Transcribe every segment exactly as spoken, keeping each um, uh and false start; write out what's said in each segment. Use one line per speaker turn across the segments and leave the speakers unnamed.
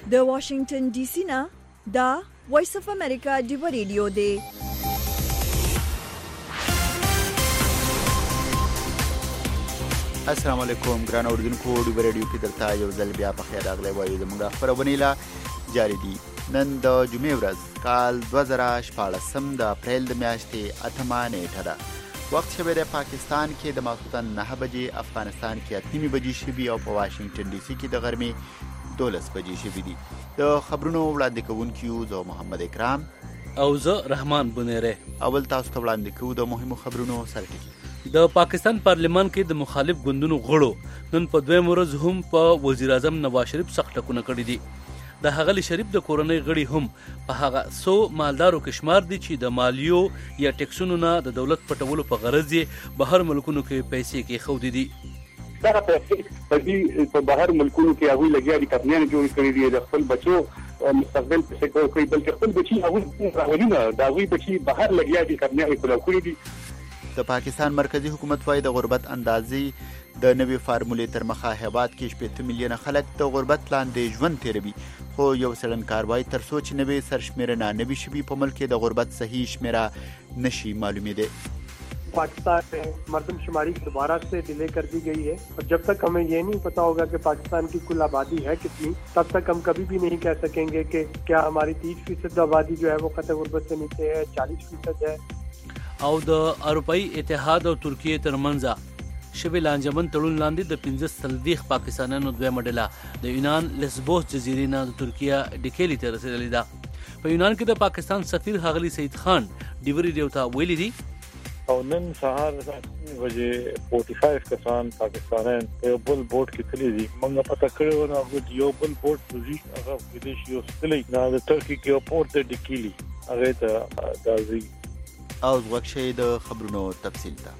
د واشنگټن ډي سي نه دا وایس اف امریکا ډیو ریډیو دی.
السلام علیکم ګران اوریدونکو، ډیو ریډیو کې درته یو ځل بیا په خیر راغلی وایو. زموږ خبرونه لا جاری دي. نن د جمعې ورځ کال دوه زره شپاړسم د اپریل د میاشتې اتمه نیټه ده. وخت شوی د پاکستان کې د ماخوستن نهه بجې، افغانستان کې اته نیمې بجې شوي او په واشنگټن ډي سي کې د غرمې دولس بجې شوي دي. د خبرونو وړاندې کوونکي یو زه محمد اکرام
او زه رحمان بنيره.
اول تاسو ته وړاندې کوو د مهمو خبرونو سرټکي.
د پاکستان پارلیمان کې د مخالف ګوندونو غړو نن په دویم ورځ هم په وزیر اعظم نواز شریف سخت ټکونه کړي دي. د هغه شریف د کورنۍ غړي هم په هغه سو مالدارو کې شمار دي چې د مالیو یا ټیکسونو نه د دولت پټولو په غرض یې بهر ملکونو کې پیسې کې خودي دي.
دا پیسې په بهر ملکونو کې هغه لګیا دي، کمپنیان جوړ کړی دي د خپل بچو مستقبل په څیر کوي، بلکې خپل بچي هغه راولینه دا وی بچي بهر لګیا دي، کمپنیان کول کړی دي.
د پاکستان مرکزی حکومت وايي د غربت اندازې د نوې فارمولې تر مخه هیواد کې شپږ میلیونه خلک د غربت لاندې ژوند تیروي، خو یو څېړنکار وايي تر څو چې نوې سرشمیرنه نه وي شوې په ملک کې د غربت صحیح شمیره نشي معلومېدی.
पाकिस्तान में मर्दमशुमारी दोबारा से डिले कर दी गई है और जब तक हमें ये नहीं पता होगा कि पाकिस्तान की कुल आबादी है कितनी, तब तक हम कभी भी नहीं कह सकेंगे कि क्या हमारी तीस फीसद आबादी जो है वो खतरे गुर्बत से नीचे है, चालीस फीसद है.
او د اروپאי اتحاد او ترکیه ترمنځ شوی لانجمن تړون لاندې د پنځه سلویښت پاکستانیانو دویمه ډله د یونان لسبوس جزیرې نه د ترکیه ډکیلي ته رسېدلې ده. په یونان کې د پاکستان سفیر ښاغلي سید خان ډیو ریډیو ته ویلي دي
او نن سهار وجه پنځه کسان پاکستانیان په بل بوټ کې تللی دي. موږ پته کړو نو هغه یو بل بوټ دوی هغه ودیش یو ستلی نه د ترکی کې پورت د ډکیلي هغه ته دازي.
او وګښې د خبرونو تفصیل ده.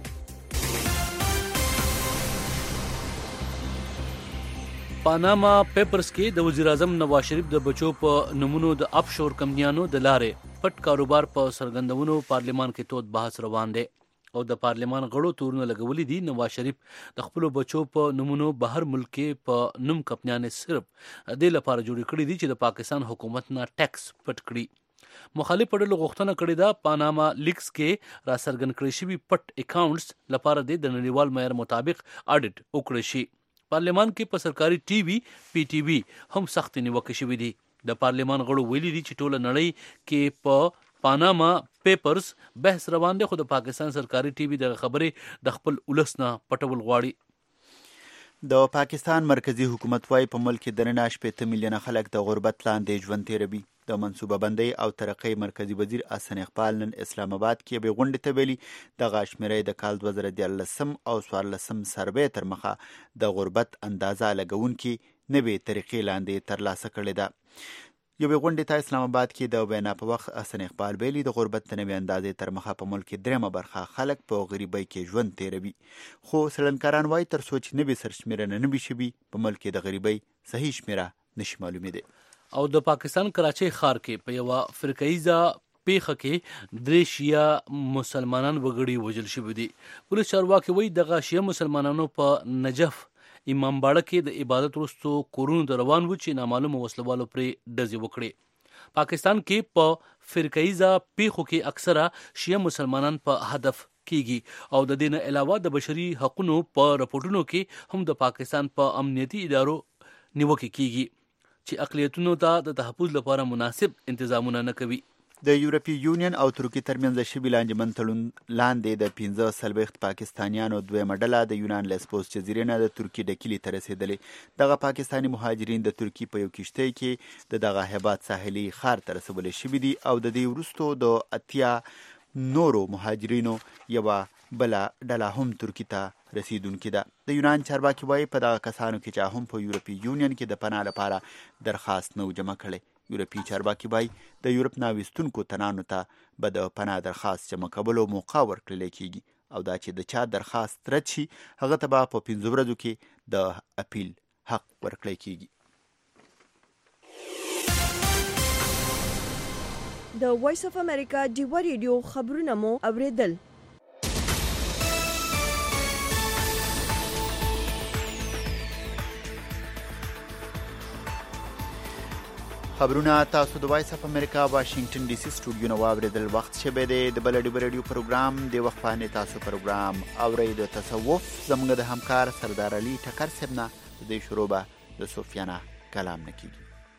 پاناما پیپرز کې د وزیر اعظم نواز شریف د بچو په نمونو د افشور کمپنیانو د لارې پټ کاروبار په سرګندونو پارلیمان کې تود بحث روان دی او د پارلیمان غړو تورونه لګولې دي. نواز شریف د خپل بچو په نمونو بهر ملک په نوم کمپنیانې صرف د لپاره جوړ کړې دي چې د پاکستان حکومت نه ټیکس پټ کړي. مخالف ډلو غوښتنه کړې ده پاناما لیکس کې را څرګند کړي شوي پټ اکاونټس لپاره د نړیوال معیار مطابق اډیټ وکړي شي. پارلیمان کې په سرکاري ټي وي پی ټي وي هم سخت نیوکې شوې دي. د پارلیمان غړو ویلي دي چې ټوله نړۍ کې په پاناما پیپرز بحث روان دی، خو د پاکستان سرکاري ټي وي د خبرې د خپل ولس نه پټول غواړي.
د پاکستان مرکزی حکومت وايي په ملک کې دننه شپږ میلیونه خلک د غربت لاندې ژوند تیروي. د منصوبه بندۍ او ترقۍ مرکزی وزیر احسن اقبال نن اسلام آباد کې یوې غونډې ته ویلي دغه شمېره د کال دوه زره دیارلسم او څوارلسم سروې تر مخه د غربت اندازه لګونکي نوې طریقې لاندې ترلاسه کړې ده. یوې غونډې ته اسلام آباد کې د وینا په وخت احسن اقبال ویلي د غربت د نوې اندازې تر مخه په ملک کې درېیمه برخه خلک په غریبۍ کې ژوند تیروي، خو څېړنکاران وایي تر څو چې نوې سرشمېرنه نه وي شوي په ملک کې د غریبۍ صحیح شمېره نشي معلومېدی.
او د پاکستان کراچۍ ښار کې په یوه فرقهیزه پیښه کې درې شیعه مسلمانان وګړي وژل شوي دي. پولیس چارواکي وایي دغه شیعه مسلمانانو په نجف امام باړه کې د عبادت وروستو کورونو ته روان وو چې نامعلومو وسلوالو پرې ډزې وکړې. پاکستان کې په فرقهیزه پیښو کې اکثره شیعه مسلمانان په هدف کیږي او د دې نه علاوه د بشري حقونو په رپورټونو کې هم د پاکستان په امنیتي ادارو نیوکې کیږي چې اقلیتونو ته د تحفظ لپاره مناسب انتظامونه نه کوي.
د یورپی یونین او ترکیې ترمنځ شوي لانجمن تړون لاندې د پنځه څلوېښت پاکستانیانو دویمه ډله د یونان لسبوس جزیرې نه د ترکیې ډکیلي ته رسېدلې. دغه پاکستاني مهاجرین د ترکیې په یو کښتۍ کې د دغه هیواد ساحلي ښار ته رسولی شوي دي او د دې وروستو د اتیا نورو مهاجرینو یوه بله ډله هم ترکیې ته رسیدونکې ده. د یونان چارواکي وایي په دغه کسانو کې چا هم په یورپی یونین کې د پناه لپاره درخواست نه و جمع کړی. یورپی چارواکي وایي د یورپ نه ویستونکو تنانو ته به د پناه درخواست جمع کولو موقع ورکړلی کیږي او دا چې د چا درخواست رد شي هغه ته به په پنځو ورځو کې د اپیل حق ورکړی کیږي.
د وایس اف امریکا ډیو ریډیو خبرونه مو اوریدل.
خبرونه تاسو د وایس اف امریکا واشنگټن ډي سي سټوډیو نو واوریدل وخت شبه د بلډي رادیو پروګرام د وخت باندې تاسو پروګرام اورید تصوف زموږ د همکار سردار علي ټکر سبنا د شروع به د سفیانه کلام نکیږي.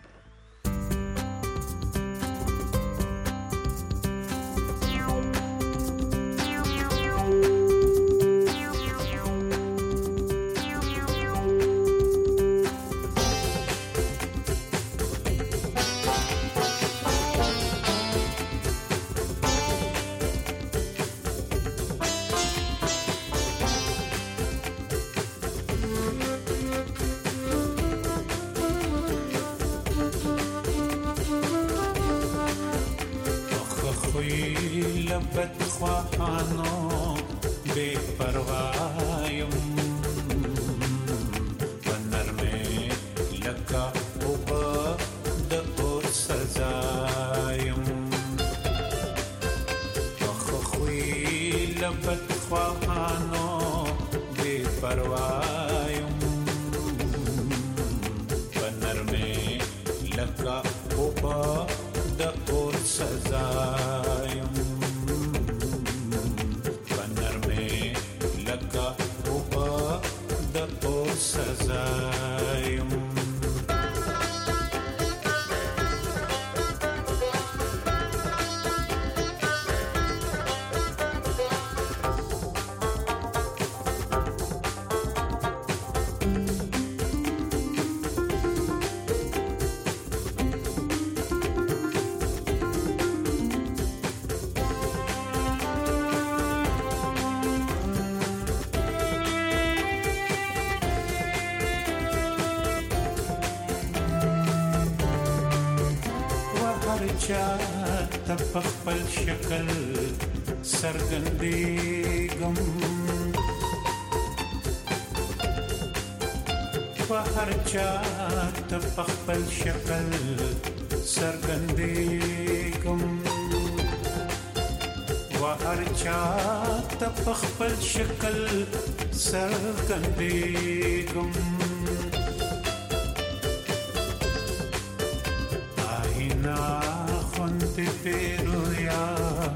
تپخپل شکل سرګندېږم په هر چا تپخپل شکل سرګندېږم په هر چا تپخپل شکل سرګندېږم pero ya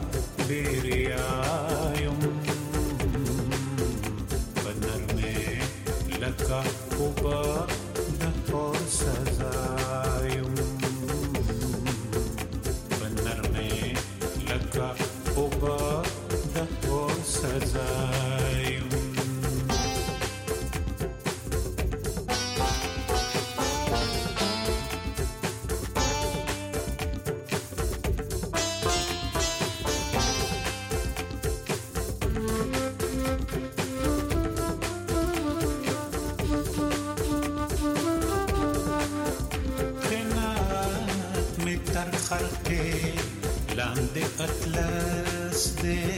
beriayum benar me laka uba da por sazayum benar me laka uba da por sazayum لاندې اطلس دې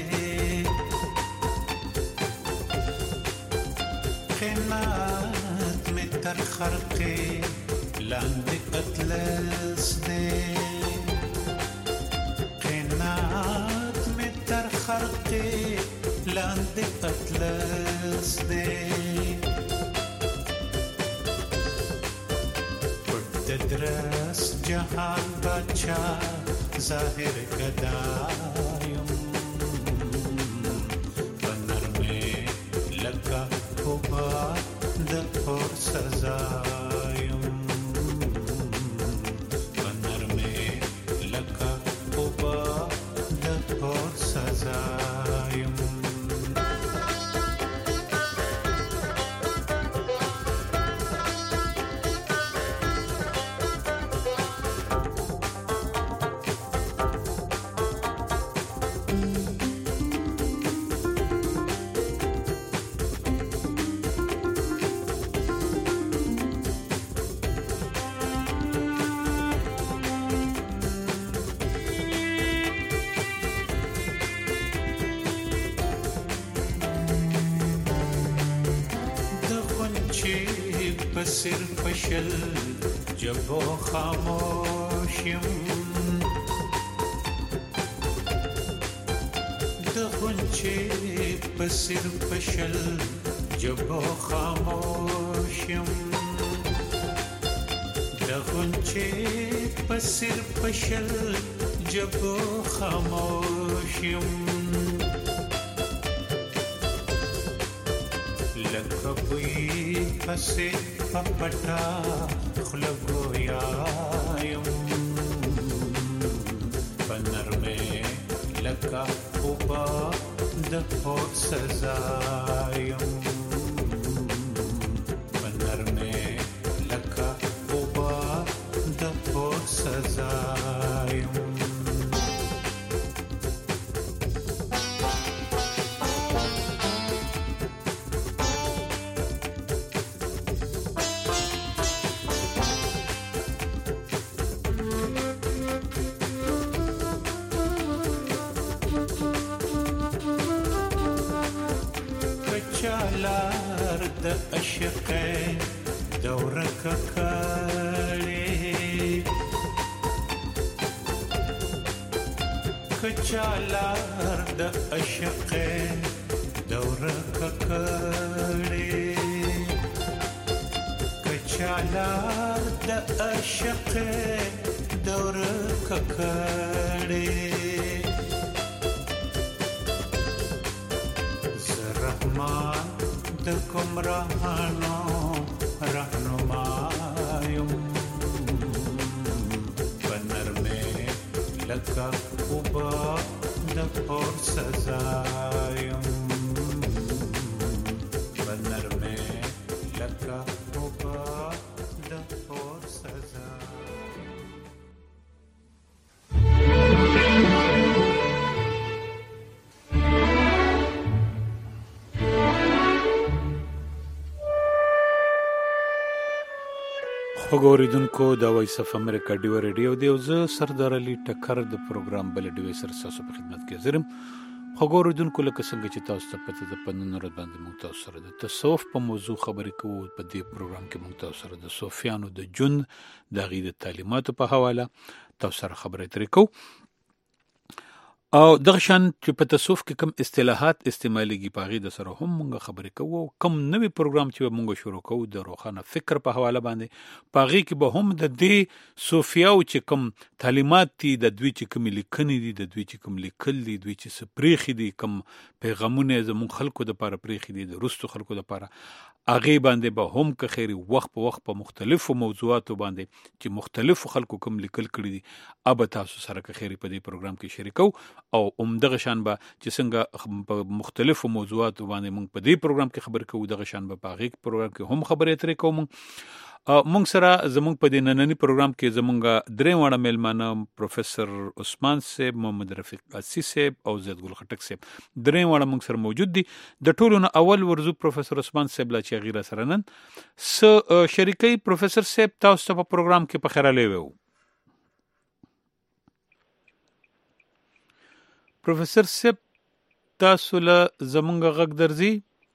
خنات می تر خرقې لاندې اطلس دې خنات می تر خرقې لاندې اطلس دې پټ درس جهان بچا ظاهر کدایم بنر میں لگا ہوگا دپور سزایم بنر میں لگا ہوگا دپور سزایم بسر پشل جبو خاموشیم دغنچه بسر پشل جبو خاموشیم دغنچه پسر پشل جب خاموشیم لکبوی پسی پپٹا خلگویایم پنرمه لکا اوبا دپور سزایم پنرمه لکا اوبا دپور سزایم چالار د عشق دوره ککړې کچالار د عشق دوره ککړې کچالار د عشق دوره ککړې د کوم راهانو راهنمایم پنرمه لکه اوبا د پور سزایم پنرمه لکه اوبا د پور سزایم
وګوریدونکو د وایس اف امریکا ډیو ریډیو دی او زه سردار علي ټکر د پروګرام بل ډیو سره تاسو په خدمت کې حاضرم. وګوریدونکو لکه څنګه چې تاسو ته پته ده په نن ورځ باندې موږ تاسو سره د تصوف په موضوع خبرې کوو. په دې پروګرام کې موږ تاسو سره د صوفیانو د جون د غي د تعلیماتو په حواله تاسو سره خبرې ترې کوو او دغه شان چې په تصوف کې کوم اصطلاحات استعماليږي په غي د سره هم موږ خبرې کوو. کوم نوې پروګرام چې موږ شروع کوو د روخانه فکر په حواله باندې په غي کې به هم د دې صوفیاو چې کوم تعلیمات دي د دوی چې کوم لیکنې دي د دوی چې کوم لیکل دي دوی چې سپریخي دي کوم پیغامونه زموږ خلکو د لپاره پریخي دي د روستو خلکو د لپاره اغه باندې به هم که خیری وخت په وخت په مختلفو موضوعاتو باندې چې مختلفو خلکو کوم لیکل کړي دي اب تاسو سره که خیری په دې پروګرام کې شریکو او عمدغه شان به چې څنګه په مختلفو موضوعاتو باندې موږ په دې پروګرام کې خبرې کوو دغه شان به په هغه پروګرام کې هم خبرې ترې کوو. موږ سره زموږ په دې نننی پروګرام کې زموږ درې وړه میلمانه پروفیسور عثمان صاحب، محمد رفیق قاسی صاحب او زید ګل خټک صاحب درې وړه موږ سره موجود دي. د ټولو نه اول ورزو پروفیسور عثمان صاحب لا چې غیره سره نن س شریکي پروفیسور صاحب تاسو ته په پروګرام کې په خیره لیوو. پروفیسور صاحب تاسو له زمونږ غږ درځي،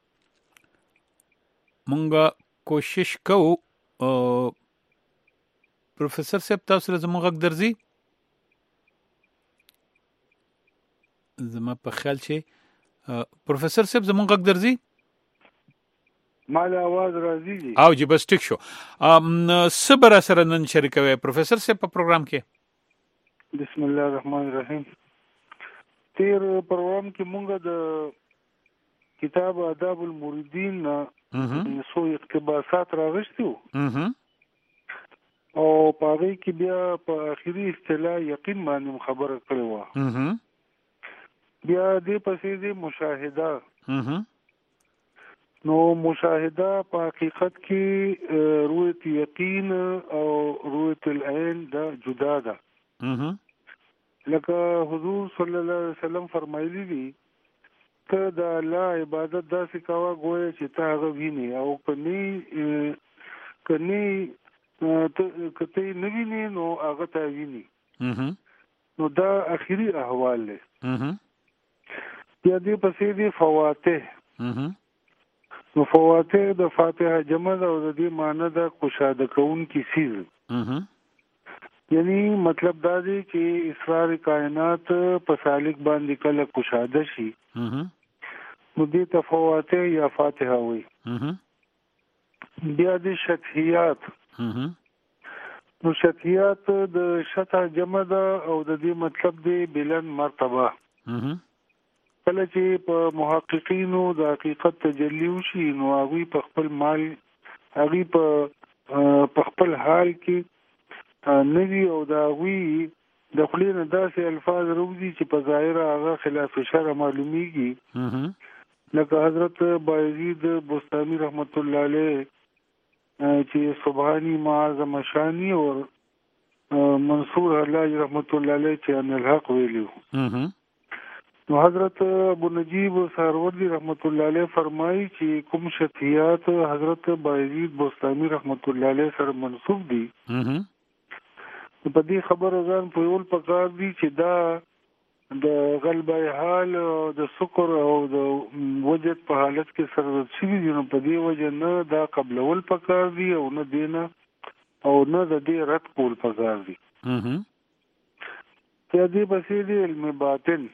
مونږ کوشش کوو. پروفیسور صاحب تاسو له زمونږ غږ درځي؟ زما په خیال چې پروفیسور صاحب زمونږ غږ درځي؟
مال आवाज راځي دي
او جی بس ټیک شو. صبر سره نن شریکوي پروفیسور صاحب په پروګرام کې.
بسم الله الرحمن الرحیم. تیر پروګرام کې مونږ د کتاب آداب المریدین سو اقتباسات راغشتو او پاره کې بیا په اخیری اصطلاح یقین باندې خبره کړې و. بیا دې پسې دې مشاهده. نو مشاهده په حقیقت کې رؤیت یقین او رؤیت العین دا جدا ده. لکه حضور صلی الله علیه وسلم فرمایلی دي ته د الله عبادت داسې کوه ګویا چې ته هغه ویني او کني کني کته نه ویني نو هغه ته ویني. نو دا اخیری احوال له بیا دې پسې دي فواتح. نو فواتح د فاتحه جمع او د دې معنی د خوشاده کون کی سیز. یعنی مطلب دا دی چې اسرار کائنات په سالک باندې کله کشاده شي نو دې تفاوته یا فاتحه وي. بیا د شتحیات نو شتیات د شته جمع ده او د دې مطلب دی بلن مرتبه. کله چې په محققینو د حقیقت تجلی وشي نو هغوی په خپل مال هغوی په په خپل حال کې نوي او د هغوی د خولې نه داسې الفاظ روزي چې په ظاهره هغه خلاف شرع معلومیږي، لکه حضرت بایزید بستامی رحمت الله علیه چې سبحانی معظم شانی اور منصور حلاج رحمت الله علیه چې ان الحق ویلیو. نو حضرت ابو نجیب سهروردی رحمت الله علیه فرمایي چې کوم شتیات حضرت بایزید بستامی رحمت الله علیه سره منسوب دي، په دې خبره ځان پوهول پکار دي چې دا د غلبه حال د سکر او د وجد په حالت کې سره شوي دي، نو په دې وجه نه دا قبلول پکار دي او نه دینه او نه د دې رد کول پکار دي. ته دې پسې دی علم باطن.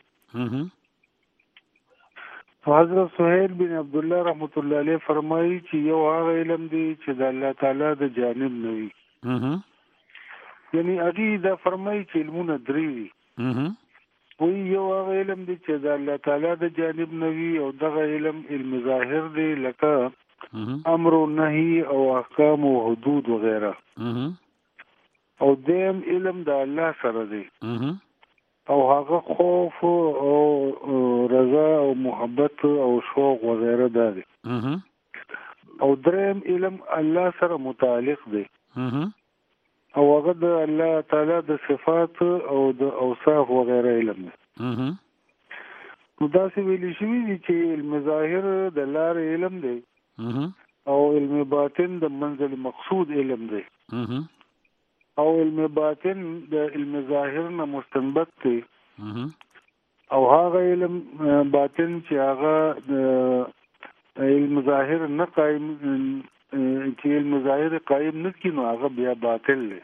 حضرت سہیل بن عبد الله رحمت الله علیه فرمایي چې یو هغه علم دی چې د الله تعالی د جانب نه وي، یعنی هغه دا فرمایي چې علمونه درې دي. وی یو هغه علم دی چې د الله تعالی د جانب نه وي او دغه علم علم ظاهر دی لکه امر و نهي او احکام و حدود وغیرہ، او دیم علم د الله سره دی او هغه خوف او رضا او محبت او شوق وغیرہ دا دی. او دریم علم الله سره متعلق دی او هغه د الله تعالی د صفات او د اوصاف وغیرہ علم دی. نو داسې ویلی شوي دي چې علم ظاهر د لارې علم دی او علم باطن د منزل مقصود علم دی، او علم باطن د علم ظاهر نه مستنبط دی، او هغه علم باطن چې هغه علم ظاهر نه قائم چې علم ظاهر قائم نه کړي نو هغه بیا باطل دی.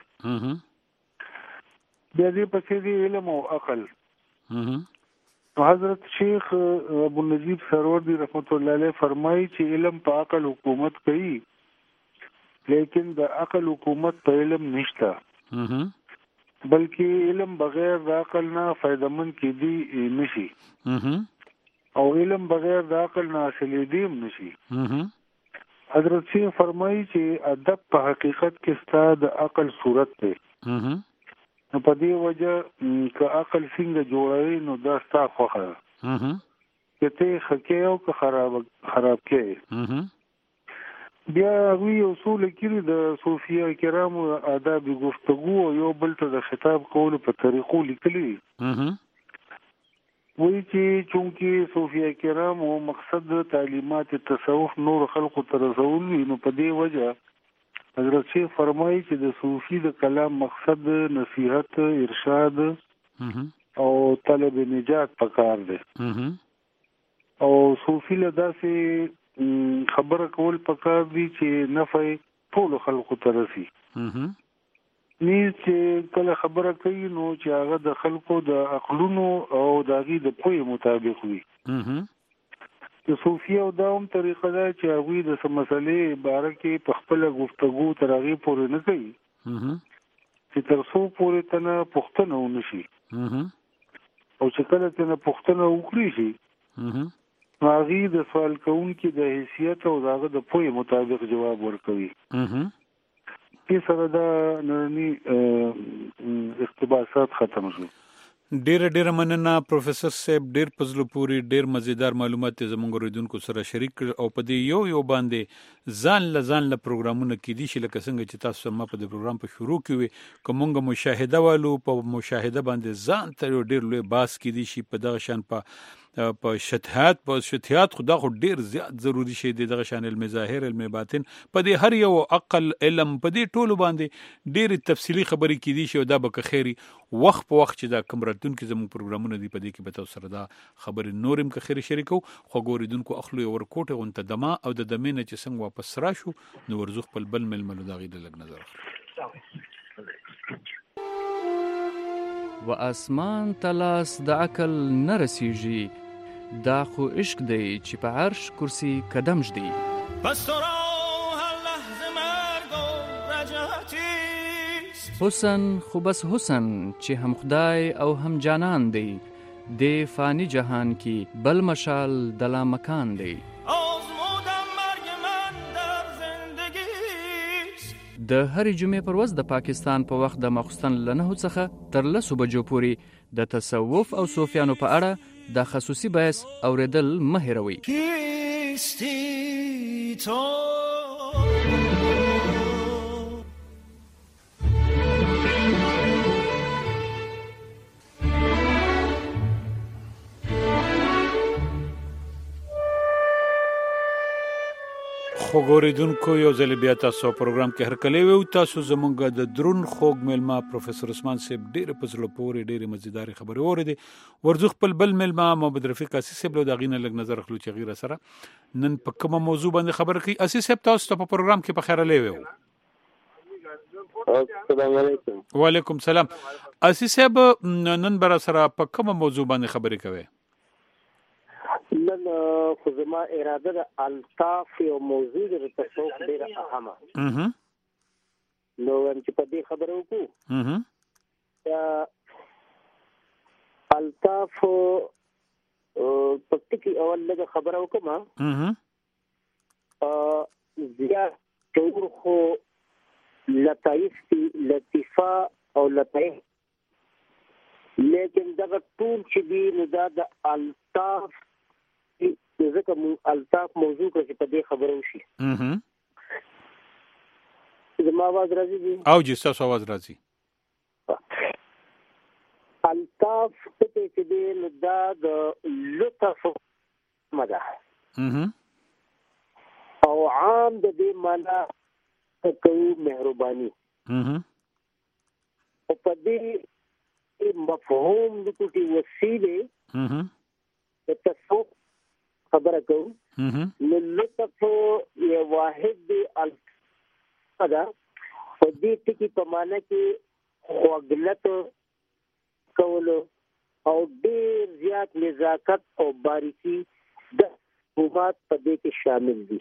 بیا دې پسې دی علم او عقل. حضرت شیخ ابو نجیب سروردی رحمت الله علیه فرمایي چې علم په عقل حکومت کوي، لیکن د عقل حکومت په علم نشته، بلکې علم بغیر د عقل نه فائدمن کېدی نشي او علم بغیر د عقل نه حاصلېدی هم نشي. حضرت شیخ فرمایي چې ادب په حقیقت کې ستا د عقل صورت دی، نو په دې وجه که عقل څنګه جوړوي نو دا ستا خوښه ده، که ته ښه کې او که خراب خراب کې. بیا هغوی اصول کړي د صوفیه کرامو آداب گفتگو او یو بل ته د خطاب کولو په طریقو لیکلي. وایي چې چونکې صوفیه کرامو مقصد تعلیمات تصوف نور خلقو ته رسول وي، نو په دې وجه حضرت شیخ فرمایي چې د صوفي د کلام مقصد نصیحت، ارشاد او طلب نجات پکار دی، او صوفي له داسې خبره کول پکار دي چې نفع ټولو خلقو ته رسي، نیز چې کله خبره کوي نو چې هغه د خلقو د عقلونو او د هغوی د پوهې مطابق وي. د صوفیه او دا هم طریقه ده چې هغوی د څه مسلې باره کې په خپله گفتگو تر هغې پورې نه کوي چې تر څو پورې ته نه پوښتنه ونه شي، او چې کله ته نه پوښتنه وکړي شي نو هغوی د سوال کوونکي د حیثیت او د هغه د پوهې مطابق جواب ورکوي. دې سره دا نړني اقتباسات ختم شو.
ډیره ډیره مننه پروفیسور صاحب، ډیر په زړه پورې ډیر مزیدار معلومات زموږ اوریدونکو سره شریک کړ، او په دې یو یو باندې ځان له ځان له پروګرامونه کېدي شي لکه څنګه چې تاسو ما په دې پروګرام په شروع کې وي که مونږ مشاهده والو په مشاهده باندې ځان ته یو ډیر لوی باس کېدي شي په دغه شان په په شتحات په شتحات خدا خو ډیر زیات ضروری شي دی دغه شان علم ظاهر علم باطن په دې هر یو عقل علم په دې ټولو باندې ډیر تفصیلی خبرې کېدي شي، او دا به که خیری وخت په وخت چې دا کوم راتلونکي زموږ پروګرامونه دي په دې کې به تاسو سره دا خبرې نورم که خیری شریکو. خو ګوریدونکو اخلو ور کوټه غونته دما او د دمه نه چې څنګه واپس راشو نو ورزخ په بل ململو دا غي د لګ نظر
و اسمان تلاس د عقل نرسیږي، دا خو عشق دی چې په عرش کرسی قدم جدی.
بس تو را هر لحظه مرگ و رجعتیست،
حسن خو بس حسن چې هم خدای او هم جانان دی د فانی جهان کې بل مشال دلا مکان دی د هرې جمعې پر ورځ د پاکستان په وخت د ماخوستن له نهو څخه تر لسو بجو پورې د تصوف او صوفیانو په اړه د خصوصي بحث اوریدل مه هېروئ.
خو ګوریدونکو یو ځل بیا تاسو پروګرام کې هرکلی وو. تاسو زمونږ د درون خوږ میلمه پروفیسور عثمان صاحب ډېر په زړه پورې ډېرې مزیدارې خبرې واورېدې. ورځو خپل بل میلمه محمد رفیق اسي صاحب له دغې نه لږ نظر اخلو چې غیره سره نن په کومه موضوع باندې خبره کوي. اسي صاحب تاسو ته په پروګرام کې په خیر راغلی وو.
السلام علیکم.
وعلیکم سلام. اسي صاحب نن بر سره په کومه موضوع باندې خبرې کوي؟
نن خو زما اراده د الطاف یو موضوع د تصوف ډېره اهمه نو چې په دې خبره وکړو الطاف پکې اول لږه خبره وکړم زیات شعور خو لطایف لطیفه او لطایف لیکن دغه ټول چې دی نو دا د الطاف ځکه الطاف موضوع کې په دې خبرو شي. زما आवाज راځي دي
او جی تاسو आवाज راځي.
الطاف ته چې دی نو دا د لطف مده او عام د دې معنا کوي مهرباني او په دې مفهوم د کوټي وسیله د تصوف خبره کوم نو لطف یو واحد دی الفاظ په دې ټکی په معنا کې خوږلت کولو او ډېر زیات نزاکت او باریکی د حکومت په دې کې شامل دي.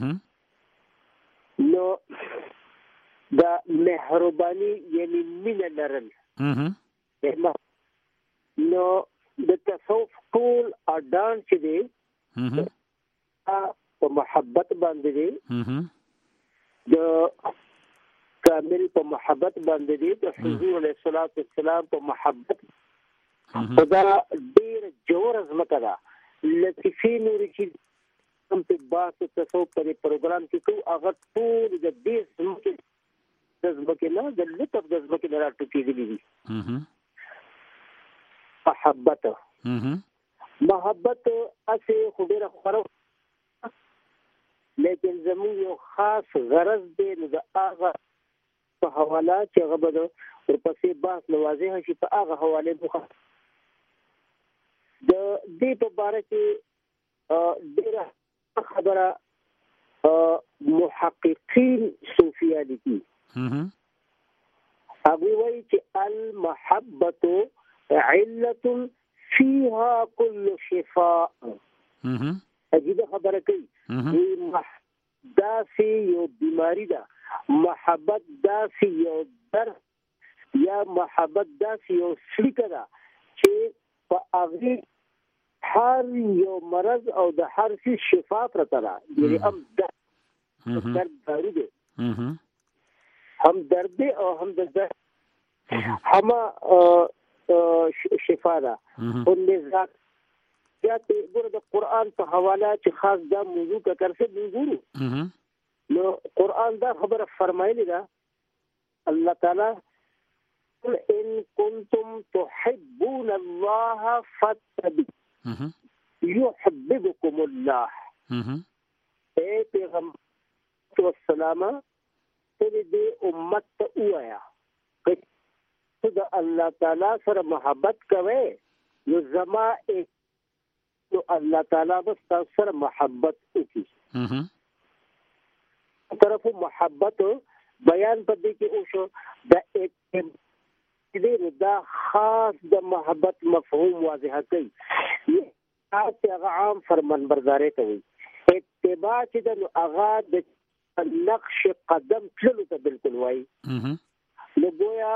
نو دا مهرباني یعنی مینه لرل نو د تصوف ټول اډان چې دی په محبت باندې دی د کامل په محبت باندې دی د حضور علیه الصلاۃ والسلام په محبت دا ډیر جوړ ځمکه ده لطیفې نورې چې کوم په باس تصوف په پروګرام کې کوو هغه ټول د دې ځمکې د ځمکې نه د لطف د ځمکې نه راټوکېدلي دي. محبت محبت اسه خو ډیره خورو لیکن زموږ یو خاص غرض دی نو د هغه په حواله چې هغه به ورپسې بحث نوازې شي په هغه حواله مخه د دې په باره کې ډیره خبره محققین صوفیان دي هغه وایي چې المحبت علة فيها كل شفاء. عجیب خبره کوي داسې یو بیماری ده محبت داسې یو درد یا محبت داسې یو سلیکه ده چې په هغې هر یو مرض او د هر څه شفا پرته ده. یعنې هم درد دارو دی هم درد دی او هم د درد همه شفا ده. او نزاک یا ګوره د قرآن په حواله چې خاص دا موضوع که کرسه بنګورو نو قرآن دا خبره فرمایلی ده الله تعالی قل ان کنتم تحبون الله فاتبعوني يحببكم الله. اے پیغمبر والسلام ته دې امت ته وایا ته د الله تعالی سره محبت کوي نو زما نو الله تعالی بس تاسو سره محبت وکړي. طرفو محبت بیان په دې کې او شو د دې دا خاص د محبت مفهوم واضح کوي. هغه عام فرمانبرداري کوي اتباع چې د هغه د نقش قدم تللو ته بالکل وایي نو ګویا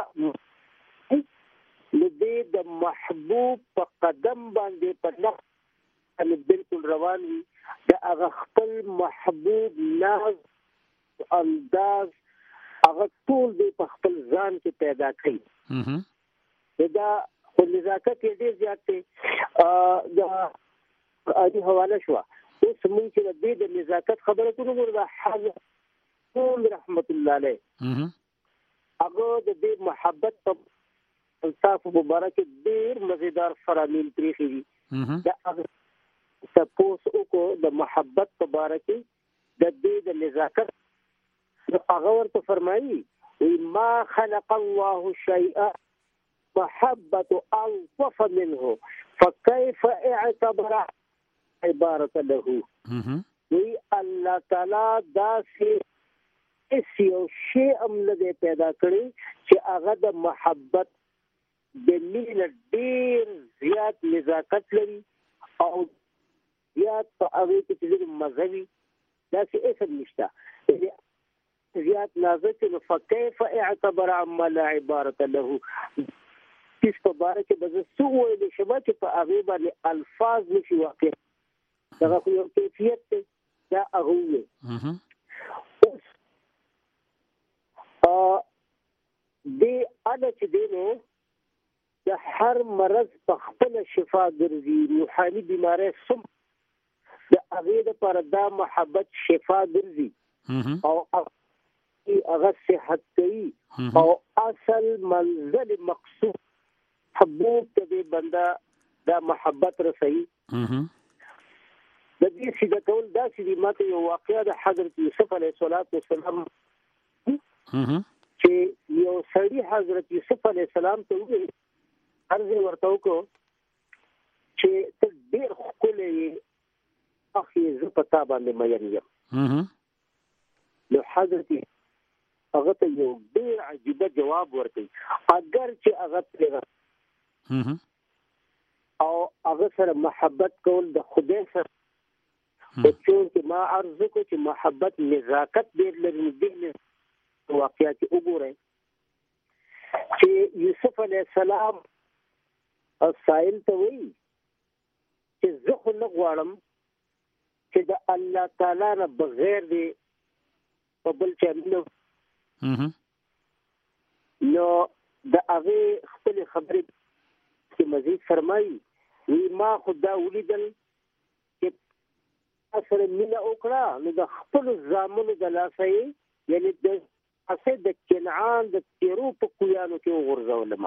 نو دې د محبوب په قدم باندې په نقش باندې بالکل روان وي د هغه خپل محبوب ناز انداز هغه ټول دې په خپل ځان کې پیدا کړي دا خو نزاکت یې ډېر زیات دی دا اړي حواله شو اوس موږ چې د دې د نزاکت خبره کوو نو دا حضرت رحمت الله علیه هغه د دې محبت په الطاف مبارک ډېر مزیدار فرامین پریخي دي دا هغه تاسو کو د محبت مبارک د دې د نزاکت هغه ورته فرمایي ما خلق الله شيئا محبة ألطف منه فكيف اعتبر عبارة له وی الله تعالی داسې اس یو شی هم نه دی پیدا کړی چې هغه د محبت د مینې ډېر زیات نزاکت لري او زیات په هغې کې چې مذهبي داسې اسم نشته زیات نازک نو فكيف اعتبر عما لا عبارة له کس په باره کې به زه څه وویلی شم چې په هغې باندې الفاظ نشي واقع دغه خو یو کیفیت دی دا هغه وویل اوس دې هله چې دی نو د هر مرض په خپله شفا ګرځي روحاني بیمارۍ سم د هغې دپاره دا محبت شفا ګرځي او هغه صحت کوي او اصل منزل مقصود محبوب ته دې بنده دا محبت رسوي د دې سیده کول داسې دي ماته یو واقعه د حضرت یوسف علیه السلام چې یو سړي حضرت یوسف علیه السلام ته وویل عرض یې ورته وکړو چې ته ډېر ښکلی یې اخ یې زه په تا باندې مین یم نو حضرت هغه ته یو ډېر عجیبه جواب ورکوي اگر چې هغه پرې او هغه سره محبت کول د خدای سره په چون کې ما عرض وکړو چې محبت نزاکت ډېر لري دې واقعیا کې وګورئ چې یوسف علیه السلام سائل ته وایي چې زه خو نه غواړم چې د الله تعالی نه بغیر دې په بل چا مینه نو د هغې خپلې خبرې کې مزید فرمایي وی ما خو دا ولیدل چې تا سره مینه وکړه نو د خپلو زامنو د لاسه یې یعنې د لاسه د کنعان د تیرو په کویانو کې وغورځولم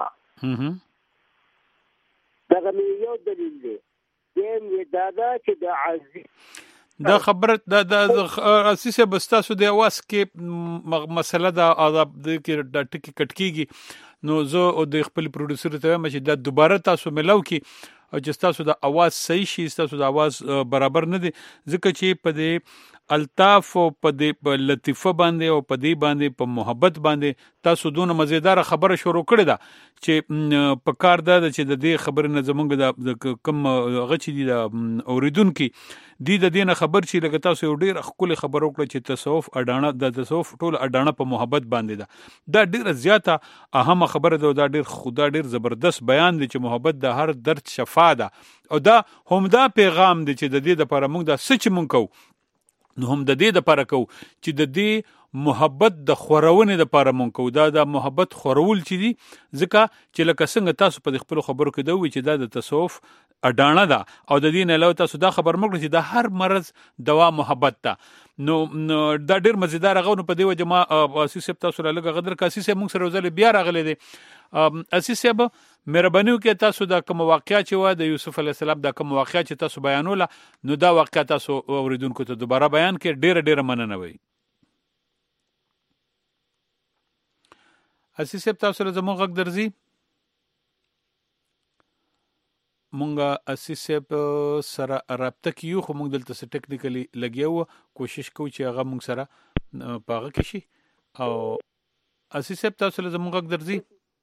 دغه مې یو دلیل دی دویم یې دا ده چې د عزیز
دا خبره دا د اساسه بستاسو د اواز کې مسله دا آداب د کې د ټکی کټکیږي نو زه او د خپل پروډوسر ته وایم چې دا دوباره تاسو ملو کې او چې تاسو د اواز صحیح شي تاسو د اواز برابر نه دي ځکه چې په دې الطاف او په دې لطیفه باندې او په دې باندې په محبت باندې تاسو دونه مزیدار خبره شروع کړې ده چې په کار ده چې د دې خبرې نه زمونږ د کم غچ دي د اوریدونکو دی د دې نه خبر چې لکه تاسو یو ډېر ښکلې خبره وکړه چې تصوف اډانه د تصوف ټول اډانه په محبت باندې ده دا ډېره زیاته اهمه خبره ده دا ډېر خدا ډېر زبردست بیان دی چې محبت د هر درد شفا ده او دا هم دا پیغام دی چې د دې لپاره موږ دا سچ مونږ کو نو هم د دې لپاره کو چې د دې محبت د خورونې لپاره مونږ کو دا د محبت خورول چې دي ځکه چې لکه څنګه تاسو په خپل خبرو کې دوی چې دا د تصوف اډانه ده او د دې نه علاوه تاسو دا خبر مکړئ چې د هر مرض دوا محبت ده نو دا ډېر مزیدار غو په دی وجه ما اساسه تاسو لږه غدر کا اساسه موږ سره وزل بیا راغلي دي اساسه به مهرباني وکړئ تاسو دا کوم واقعیا چې و د یوسف علی السلام دا کوم واقعیا چې تاسو بیانوله نو دا واقعیا تاسو اوریدونکو ته دوباره بیان کړئ ډېر ډېر مننه وي اساسه تاسو له زموږ غږ درځي مونږه اساسه سره رابطه کیو خو مونږ دلته څه ټیکنیکلی لګیو کوشش کوو چې هغه مونږ سره پاغه کشي او اساسه تاسو له زموږ غږ درځي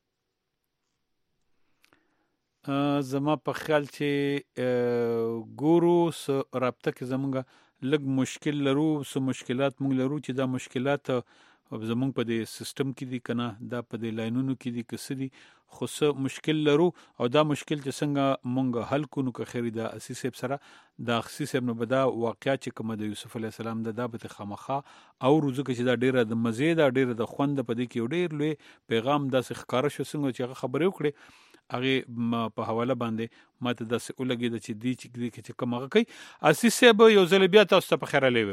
زما په خیال چې ګورو س رابطه کې زمونږه لږ مشکل لرو س مشکلات مونږ لرو چې دا مشکلات زمونږ په دې سیستم کې دي کنه دا په دې لاینونو کې دي کسدي خو څه مشکل لرو او دا مشکل چې څنګه مونږ حل کو نو که خیر دا اسی صاحب سره دا اسی صاحب نو بدا واقعیا چې کوم د یوسف علی السلام د دابت خامخه او روزو کې چې دا ډیره د مزید ډیره د خوند په دې کې ډیر لوی پیغام داسې ښکارا شو څنګه چې خبرې وکړي هغه په حواله باندې ماته داسې ولګي د چې دی چې کوم هغه کوي اسی صاحب یو ځل بیا تاسو ته په خیر لوي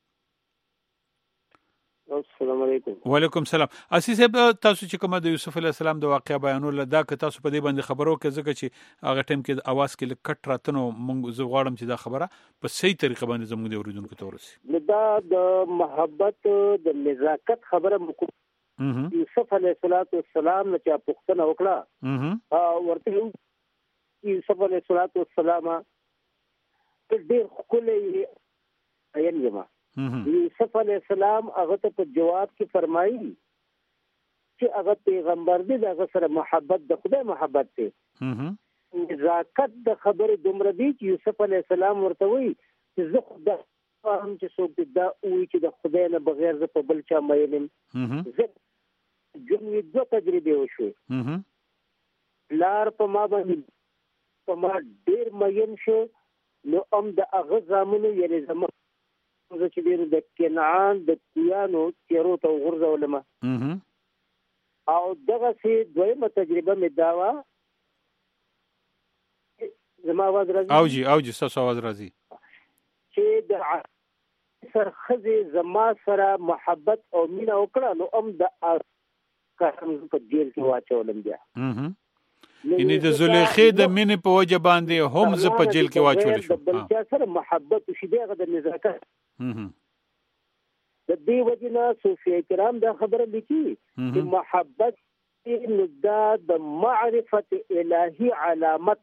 السلام علیکم.
وعلیکم السلام. اسی صاحب تاسو چې کومه د یوسف علی السلام د واقعیا بیانول دا که تاسو په دې باندې خبرو کې ځکه چې هغه ټیم کې اواز کې لکټ راتنو مونږ زه غواړم چې دا خبره په صحیح طریقه باندې زموږ د اوریدونکو ته ورسي.
دا د محبت د نزاکت خبره مکو یوسف علی السلام نه چې پوښتنه وکړه او ورته یوسف علی السلام ته ډېر خلې عین یما یوسف علیہ السلام هغه ته په جواب کې فرمایي چې هغه پیغمبر دی هغه سره محبت د خدای محبت دی نزاکت د خبرې دومره دی چې یوسف علیہ السلام ورته وایي چې زه خدای هم چې څوک دا وایي چې د خدای نه بغیر زه په بل چا مین یم زه جملې دوه تجربې وشوې لار په ما باندې په ما ډېر مین شو نو هم د هغه زامنو یعنې زما زه چې ډېر د کنعان د کویانو تیرو ته وغورځولم او دغسې دویمه تجربه مې دا وه زما آواز راځي
او جي او جي ستاسو آواز راځي
چې د سر ښځې زما سره محبت او مینه وکړه نو هم د کارم په جیل کې واچولم بیا
یعنی د زلیخې د مینې په وجه باندې هم زه په جیل کې واچول شو
د بل چا سره محبت وشي دی هغه د نزاکت د دې وجه نه صوفیه کرام دا خبره لیکي چې محبت نو دا د معرفت الهي علامت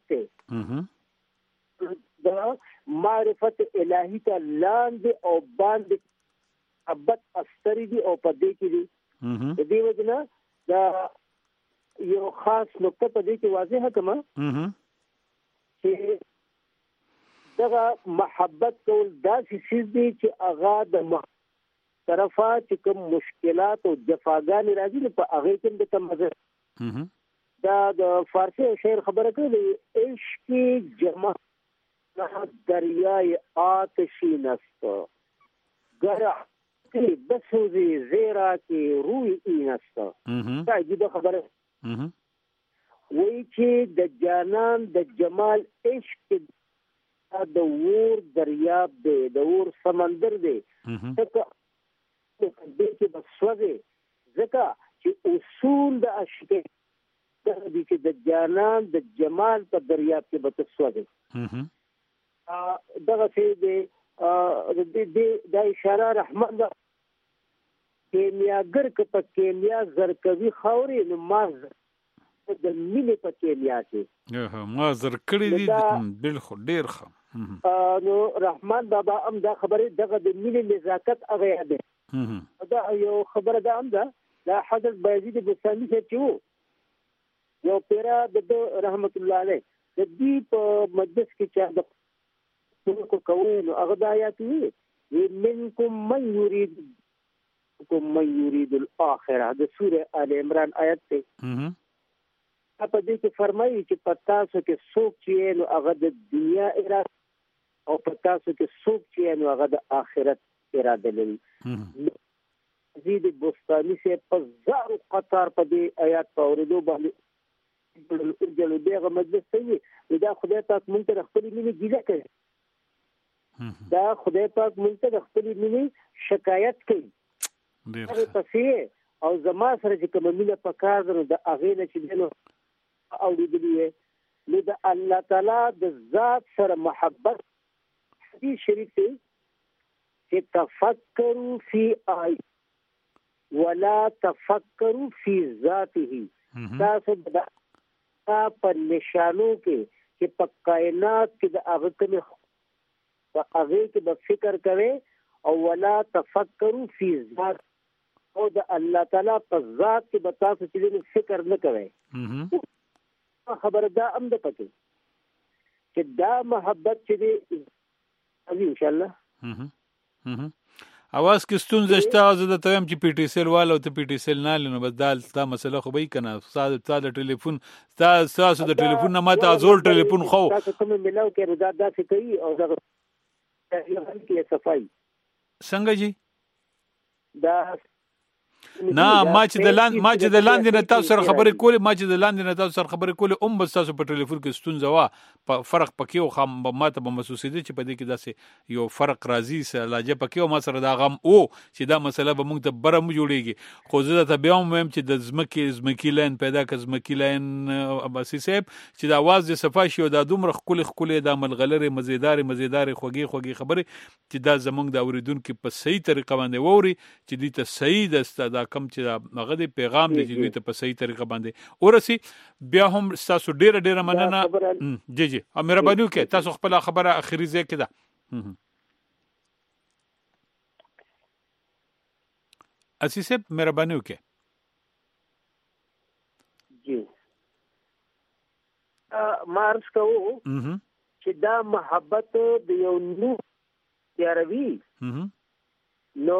ده دا معرفت الهي ته لاندې او باندې محبت اثر دي او په دې کې دي د دې وجه نه دا یو خاص نقطه په دې کې واضحه کما چې دغه محبت کول داسې شی دی چې هغه د طرفه چې کوم مشکلات او جفاګانې راځي نو په هغې کې د تمزه دا د فارسي شعر خبره کوي عشق جمع دریای آتشی نست گر بسوزی زیرا کی روی این است دا عجیبه خبره وی چې د جانان د جمال عشق د ور دریاب دی د ور سمندر دی ځکه دې کې بسوځي ځکه چې اصول د عشق د دې چې د جانان د جمال په دریاب کې بتسوځي دغه څه دی د د اشاره رحمان د کیمیاګر که په کیمیا زرکوي خاورې نو ما د مینې په کیمیا کې
ما زر کړی دي بالکل ډېر ښه
نو رحمان بابا هم دا خبرې دغه د مینې نزاکت هغه یادوي دا یو خبره ده هم ده دا حضرت بایزید بستاني صاحب چې و یو پیرا د رحمت الله علیه د دې په مجلس کې چا د کو کوي نو هغه د آیات وی منکم من یرید کوم من یرید الاخره د سوره ال عمران آیت ته په دې کې فرمایي چې پتا سو کې څوک چې نو هغه د دنیا اراده او پتا سو کې څوک چې نو هغه د آخرت اراده لري زید بستانی سے په زارو قطار په دې آیات په اوریدو باندې ورجلو دغه مجلس ته دا خدای پاک مونږ ته خپل مینې ګیله کوي دا خدای پاک مونږ ته خپل مینې شکایت کوي هغه پسې او زما سره چې کوم مینه پکار ده د هغې نه چې دنو اوریدلی نو د الله تعالی د ذات سره محبت حدیث شریف دی چې تفکروا فی آی ولا تفکروا فی ذاته تاسو د په نشانو کې چې په کائنات کې د هغه کوم په هغه کې به فکر کوي او ولا تفکروا فی ذات او د الله تعالی په ذات کې به تاسو چې فکر نه کوئ خبره دا هم ده پکې چې دا محبت چې دی ان شاء الله
اواز کې ستونزه شته زه د تویم چې پی ټی سیل والو ته پی ټی سیل نه لنو بس دا دا مسله خو به کنه استاد استاد ټلیفون استاد تاسو د ټلیفون نه ماته ازول ټلیفون خو
تاسو کوم ملاو کې رضا دا څه کوي او دا کې صفای
څنګه جی
دا
نه ما چې د لاند ما چې د لاندې نه تاسو سره خبرې کولې ما چې د لاندې نه تاسو سره خبرې کولې اوم بس تاسو په ټلیفون کې ستونزه وا په فرق پکې او خام ماته به محسوس دي چې په دې کې داسې یو فرق راځي سلاجه پکې او ما سره دا غم او چې دا مسله به موږ ته برم جوړيږي خو زه ته بیا هم چې د زمکی زمکی لاین پیدا ک زمکی لاین اباسي صاحب چې دا आवाज د صفای شو دا دومره خولي خولي د ملغلره مزیدار مزیدار خوږی خوږی خبره چې دا زمونږ د اوریدونکو په صحیح طریقه باندې ووري چې دې ته صحیح د دا کم چې هغه د پیغام دی چې دوی ته په صحیح طریقه باندې ورسي بیا هم تاسو ډیره ډیره مننه جی جی مهرباني وکړئ تاسو خپل خبره اخري ځای کې ده اسی صاحب مهرباني وکړئ
جی مارس کوو چې دا محبت د یو نور تیاروي نو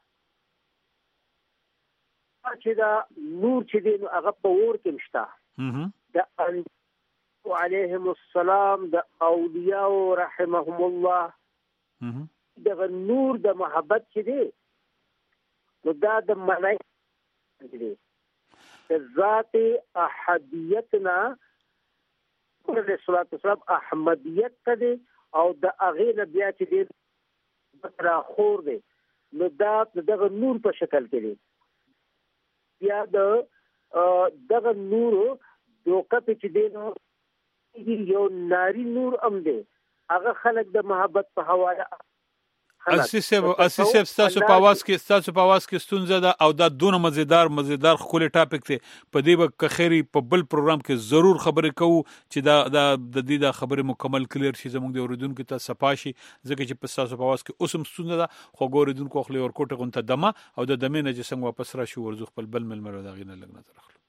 چې دا نور چې دی نو هغه په اور کې مشته د انبیاء علیهم السلام د اولیاء رحمهم الله دغه نور د محبت چې دی نو دا د ملائکه دی د ذات احدیتنا علیه الصلاۃ والسلام احمدیت ته دی او د هغې نه بیا چې دی راخور دی نو دا دغه نور په شکل کې دی یا د دغه نور دوکه چې دی نو یو ناری نور ام دی هغه خلک د محبت په حواله
اسیسب اسیسب تاسو په आवाज کې تاسو په आवाज کې ستونزه ده او دا دونه مزیدار مزیدار خولي ټاپک دی په دې به کخيري په بل پروګرام کې ضرور خبرې کوو چې دا د دې د خبرې مکمل کلیر شي زموږ د اوریدونکو ته صفاشي ځکه چې په تاسو په आवाज کې اوسم ستونزه ده خو ګوریدونکو خپل ورکوټه غونته دمه او د دمه نه چې څنګه واپس راشي ورزو خپل بل ملمرو دا غینه لګنه تر اخلو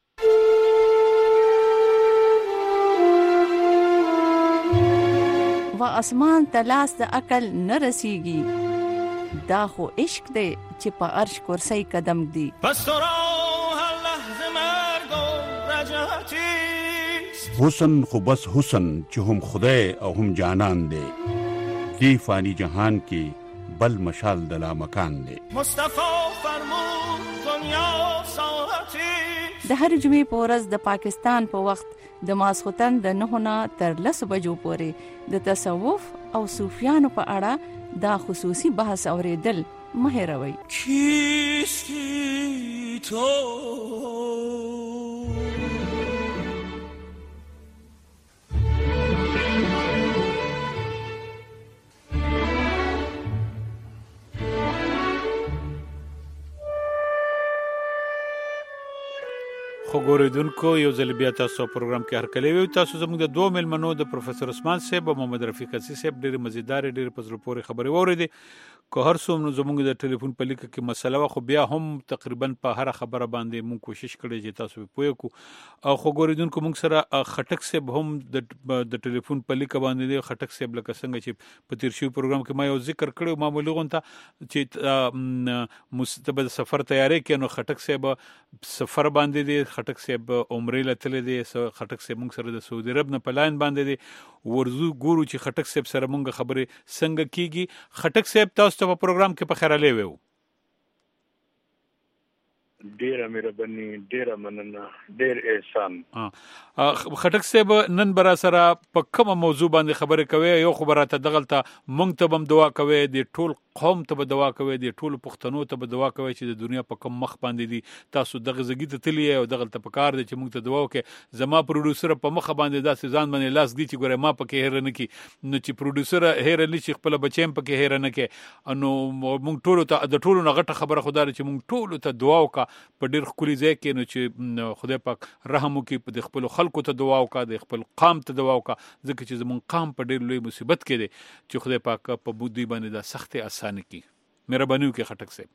و اسمان تلاس د عقل نه رسیږي دا خو عشق دی چې په عرش کرسی قدم دی
پس تو را هر لحظه مرگ و رجعتی
حسن خو بس حسن چې هم خدای او هم جانان دی دی فانی جهان کې بل مشال د لا مکان دی
مصطفی فرمود دنیا ساعتی
د هر جمعې په ورځ د پاکستان په وخت د ماسختن د نهو نه تر لسو بجو پورې د تصوف او صوفیانو په اړه دا خصوصي بحث اوریدل مه هېروئ.
کیستی تو
خو ګوریدونکو یو ځل بیا تاسو پروګرام کې هر کله وي تاسو زموږ د دوه ملمنو د پروفیسور عثمان صاحب او محمد رفیق اسی صاحب ډېر مزیدار ډېر پزړه پورې خبرې وریدي که هر څوم نو زموږ د ټلیفون په لیک کې مسله خو بیا هم تقریبا په هر خبره باندې مونږ کوشش کړی چې تاسو په پوهه کو او خو ګوریدونکو مونږ سره خټک صاحب هم د ټلیفون په لیک باندې دی خټک صاحب لکه څنګه چې په تیر شي پروګرام کې ما یو ذکر کړو معمولی غونته چې مستبد سفر تیاری کې نو خټک صاحب سفر باندې دی خټک صاحب عمرې لتل دي خټک صاحب موږ سره د سعودي عرب نه پلاین باندې دي ورزو ګورو چې خټک صاحب سره موږ خبرې څنګه کیږي خټک صاحب تاسو ته په پروګرام کې په خیراله ویو
ډیره مهرباني ډیره مننه ډیر احسان
خټک صاحب نن برا سره په کومه موضوع باندې خبرې کوي یو خبره دغلته مونږ ته بم دعا کوي د ټول قوم ته به دعا کوي د ټول پښتنو ته به دعا کوي چې د دنیا په کوم مخ باندې دي تاسو دغه زګی ته تلی او دغلته په کار دي چې مونږ ته دعا وکړي زما پروډوسر په مخ باندې داسې ځان باندې لاس دی چې ګوره ما پکې هیر نه کی نو چې پروډوسر هیر نه شي خپل بچیم پکې هیر نه کی نو مونږ ټول ته د ټولو نه غټه خبره خدای چې مونږ ټول ته دعا وکړه په ډیر خولي ځای کې نو چې خدای پاک رحم وکړي په خپل خلکو ته دعا وکړه د خپل قام ته دعا وکړه ځکه چې زمون قام په ډیر لوی مصیبت کې دی چې خدای پاک په بودی باندې دا سخت آسان کی مهرباني وکړي خټک صاحب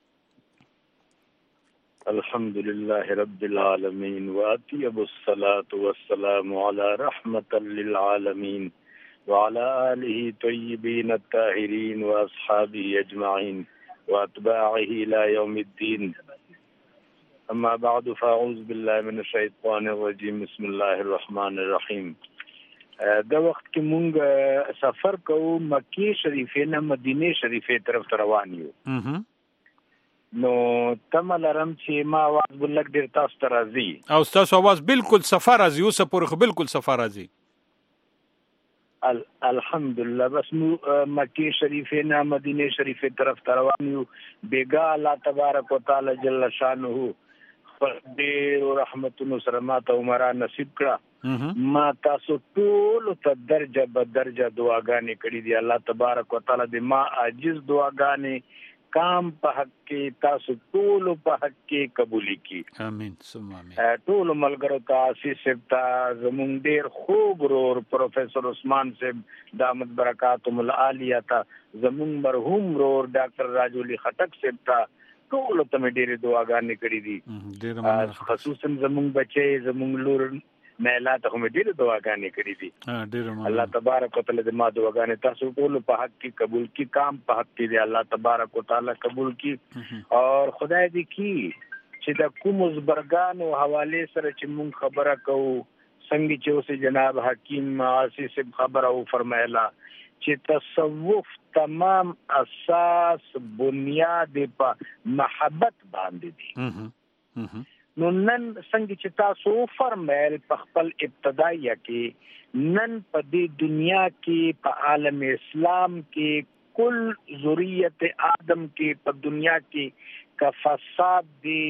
الحمدلله رب العالمین واطیب الصلاة والسلام علی رحمت للعالمین
وعلى آله طيبين الطاهرين وأصحابه أجمعين وأتباعه إلى يوم الدين. أما بعد فأعوذ بالله من الشيطان الرجيم. بسم الله الرحمن الرحيم. دا وخت کې مونږ سفر کوو مکی شریفې نه مدینه شریفې طرف ته روان یو. نو تم لرم چې ما आवाज بلک ډیر تاسو ته راځي
او تاسو आवाज بالکل سفر راځي اوس پورې بالکل سفر راځي.
ال الحمدلله. بس مو مکی شریفې نه مدینه شریفې طرف ته روان یو. بیګا الله تبارک وتعالى جل شانه ډېر رحمتونو سره ماته عمره نصیب کړه. ما تاسو ټول ته درجه به درجه دعاګانې کړې دي. الله تبارک وتعالى دې ما عاجز دعاګانې کام په حق کې تاسو ټول په حق کې قبول کړي.
امين ثم امين.
ټول ملګرو ته آسیس صاحب ته زموږ ډېر خوب ورور پروفیسور عثمان صاحب دامت برکاتهم العالیه ته زموږ مرحوم ورور ډاکټر راجولی خټک صاحب ته ټول ته مې ډېرې دعاګانې کړې دي. خصوصا زموږ بچي زموږ لور میلا ته هم ډېرې دعاګانې کړې دي. الله تبارک وتعالى دې ما دعاګانې تاسو ټول په حق کې قبول کړي. کام په حق کې دې الله تبارک وتعالى قبول کړي اور خدای دې کړي چې د کوم زبرګانو حواله سره چې مونږ خبره کوو څنګه چې اوس جناب حکیم عاصی صاحب خبره او فرمایلا چې تصوف تمام اساس بنیاد په محبت باندې دي. نو نن څنګه چې تاسو فرمایل په خپل ابتدائیه کې نن په دې دنیا کې په عالم اسلام کې کل ذریت آدم کې په دنیا کې کا فساد دی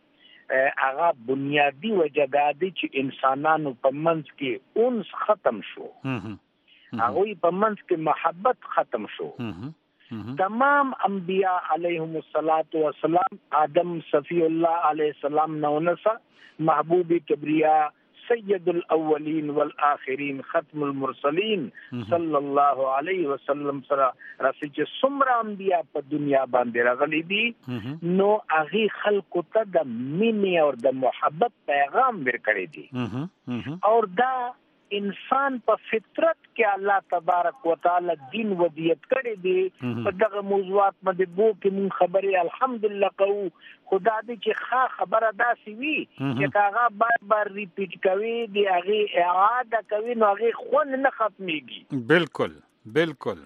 هغه بنیادی وجدادي چې انسانانو په منځ کې انس ختم شو. هغه په منځ کې محبت ختم شو. تمام انبیاء علیهم الصلاۃ والسلام آدم صفی الله علیه السلام نونسا محبوب کبریا سید الاولین والآخرین ختم المرسلین صلی الله علیه وسلم سره رسې چې څومره انبیاء په دنیا باندې راغلي دي نو هغه خلکو ته د مینې او د محبت پیغام ورکړی دي. اور دا انسان په فطرت کې الله تبارک وتعالى دین ودیت کړی دی. په دغه موضوعات باندې بو کې مون خبرې الحمدلله کو خدا دې چې ښه خبره داسي وي چې هغه بار بار ریپیټ کوي دی هغه اعاده کوي نو هغه خون نه ختميږي.
بالکل بالکل.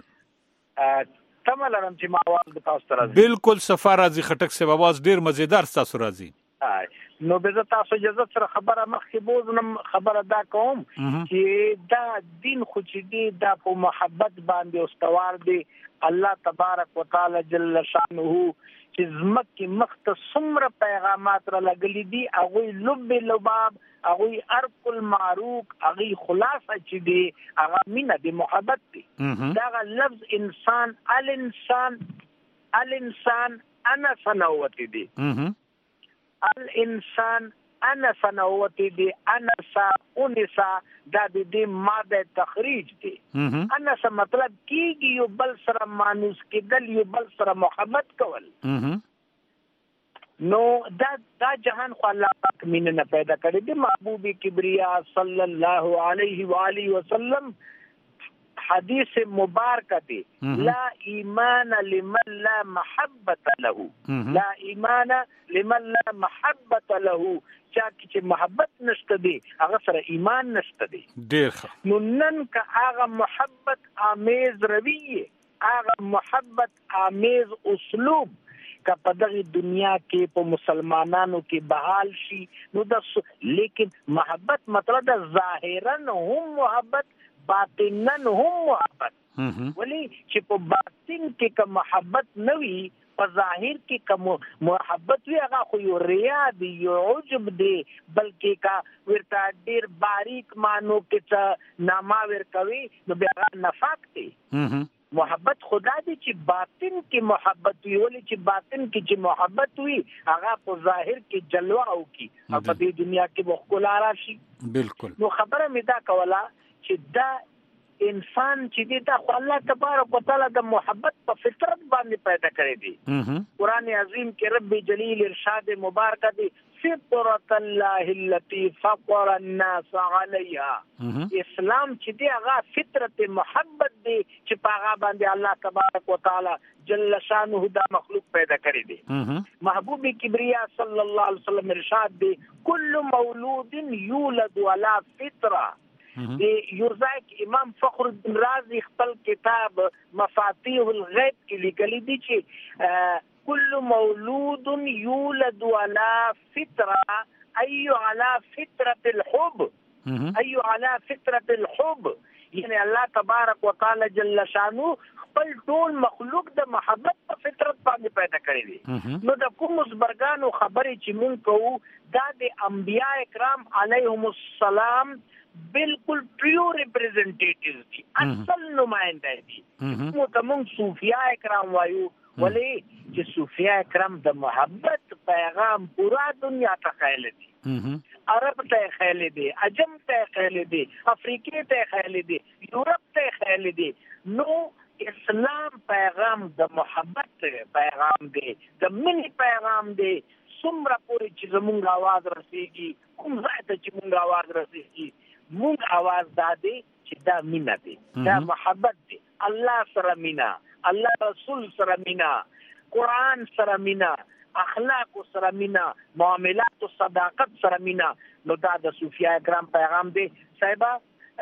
تمه لرم چې ما आवाज به تاسو ته راځي.
بالکل سفر راځي خټک سے आवाज ډیر مزیدار تاسو راځي.
نو به تاسو اجازه سره خبره مخکې بوزنم خبره دا کوم چې دا دین خو چې دی دا په محبت باندې استوار دی. الله تبارک وتعالى جل شانه چې زمکه مخته څومره پیغامات را لګلي دي هغه لب لباب هغه ارق المعروق هغه خلاصه چې دی هغه مینه دی محبت دی. دا لفظ انسان الانسان الانسان انا سنوتی دی. الانسان انا سنوتی دی انسا انسا دا دی ماده تخریج دی. انسا مطلب کیږي یو بل سره مانوس کېدل یو بل سره محبت کول. نو دا دا جهان خو الله پاک مين نه پیدا کړی دی. محبوب کبریا صلی الله علیه و آله وسلم حدیث مبارکه دی لا ایمان لمن لا محبت له. لا ایمان لمن لا محبت له. چا چې محبت نشته دی هغه سره ایمان نشته دی.
ډیر ښه.
نو نن که هغه محبت آمیز رویه هغه محبت آمیز اسلوب که په دغه دنیا کې په مسلمانانو کې بحال شي نو د لیکن محبت مطلب د ظاهرا هم محبت باطنن هم محبت. ولی چې په باطن کې که محبت نوي په ظاهر کې که محبت وي هغه خو یو ریا دی یو عجب دی بلکې کا ورته ډیر باریک مانو کې څه ناما ورکوي نو بیا هغه نفاق دی. محبت خدا دی چې باطن کې محبت وي ولی چې باطن کې چې محبت وي هغه په ظاهر کې جلوه او کی او په دې دنیا کې وښکلا راشي.
بالکل.
نو خبره مې دا کوله چې دا انسان چې دی دا خو الله تبارک وتعالى د محبت په فطرت باندې پیدا کړی دی. قرآن عظیم کې رب جلیل ارشاد مبارک دی فطرة الله التي فطر الناس عليها. اسلام چې دی هغه فطرت محبت دی چې په هغه باندې الله تبارک وتعالى جل شانه دا مخلوق پیدا کړی دی. محبوب کبریا صلی الله علیه وسلم ارشاد دی کل مولود یولد علی فطره. دی یورزایک امام فخر الدین رازی خپل کتاب مفاتیح الغیب کې لیکلی دی چې کل مولود یولد علی فطره ای علی فطرة الحب ای علی فطرة الحب. یعنی الله تبارک وتعالى جل شانو خپل ټول مخلوق د محبت په فطرت باندې پیدا کړی دی. نو د کوم زبرګانو خبرې چې مونږ کوو دا د انبیاء کرام علیهم السلام بالکل پیور ریپرزنټیټیوز دي، اصل نمائنده دي. مو ته مونږ صوفیاء کرام وایو ولی چې صوفیاء کرام د محبت پیغام پورا دنیا ته خیلی دي. عرب ته خیلی دي، عجم ته خیلی دي، افریقی ته خیلی دي، یورپ ته خیلی دي. نو اسلام پیغام د محبت پیغام دی، د منی پیغام دی. څومره پورې چې زمونږ आवाज رسیږي، کوم ځای ته چې مونږ आवाज رسیږي، مونږ आवाज دا دی چې دا مینا دی، دا محبت دی. الله سره مینا، الله رسول سره مینا، قرآن سره مینا، اخلاق سره مینا، معاملات او صداقت سره مینا. نو دا د صوفیاء کرام پیغام دی. صاحبہ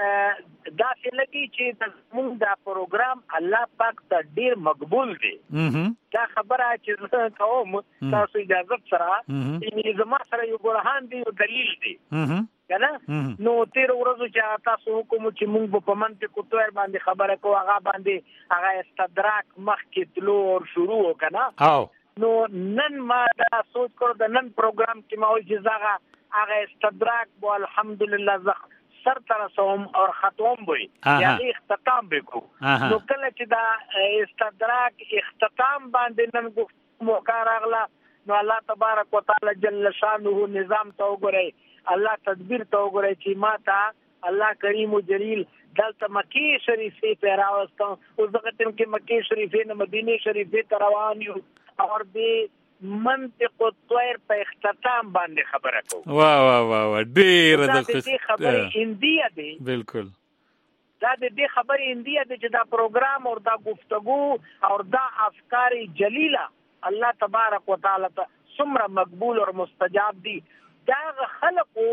دا څه لګي چې د موږ دا پروګرام الله پاک ته ډیر مقبول دی. دا خبره چې کوم تاسو اجازه سره چې زما سره یو برهان دی، یو دلیل دی کنه. نو تیر ورځو چې تاسو کوم چې موږ په منطق او تور باندې خبره کوو، هغه باندې هغه استدراک مخکې تلو او شروع وکنه. نو نن ما دا سوچ کړو د نن پروګرام کې ما وایي چې هغه استدراک بو الحمدلله زخ سر ترسوم اور ختم بوي یعنی اختتام بکو. نو کله چې دا استدراک اختتام باندې نن گفت موقع راغله، نو الله تبارک وتعالى جل شانه نظام ته وګورئ، الله تدبیر ته وګورئ چې ما ته الله کریم و جلیل دلته مکی شریفې ته راوستم. اوس دغه ټیم کې مکی شریفې نه مدینه شریفې ته روان یو اور دې منطق او طیر په اختتام باندې خبره کوو.
واه واه واه واه ډېر د
دې خبرې اندیه دی.
بالکل
دا د دې خبرې اندیه دی چې دا پروګرام او دا گفتگو او دا افکار جلیله الله تبارک وتعالى ته څومره مقبول او مستجاب دي. دا خلقو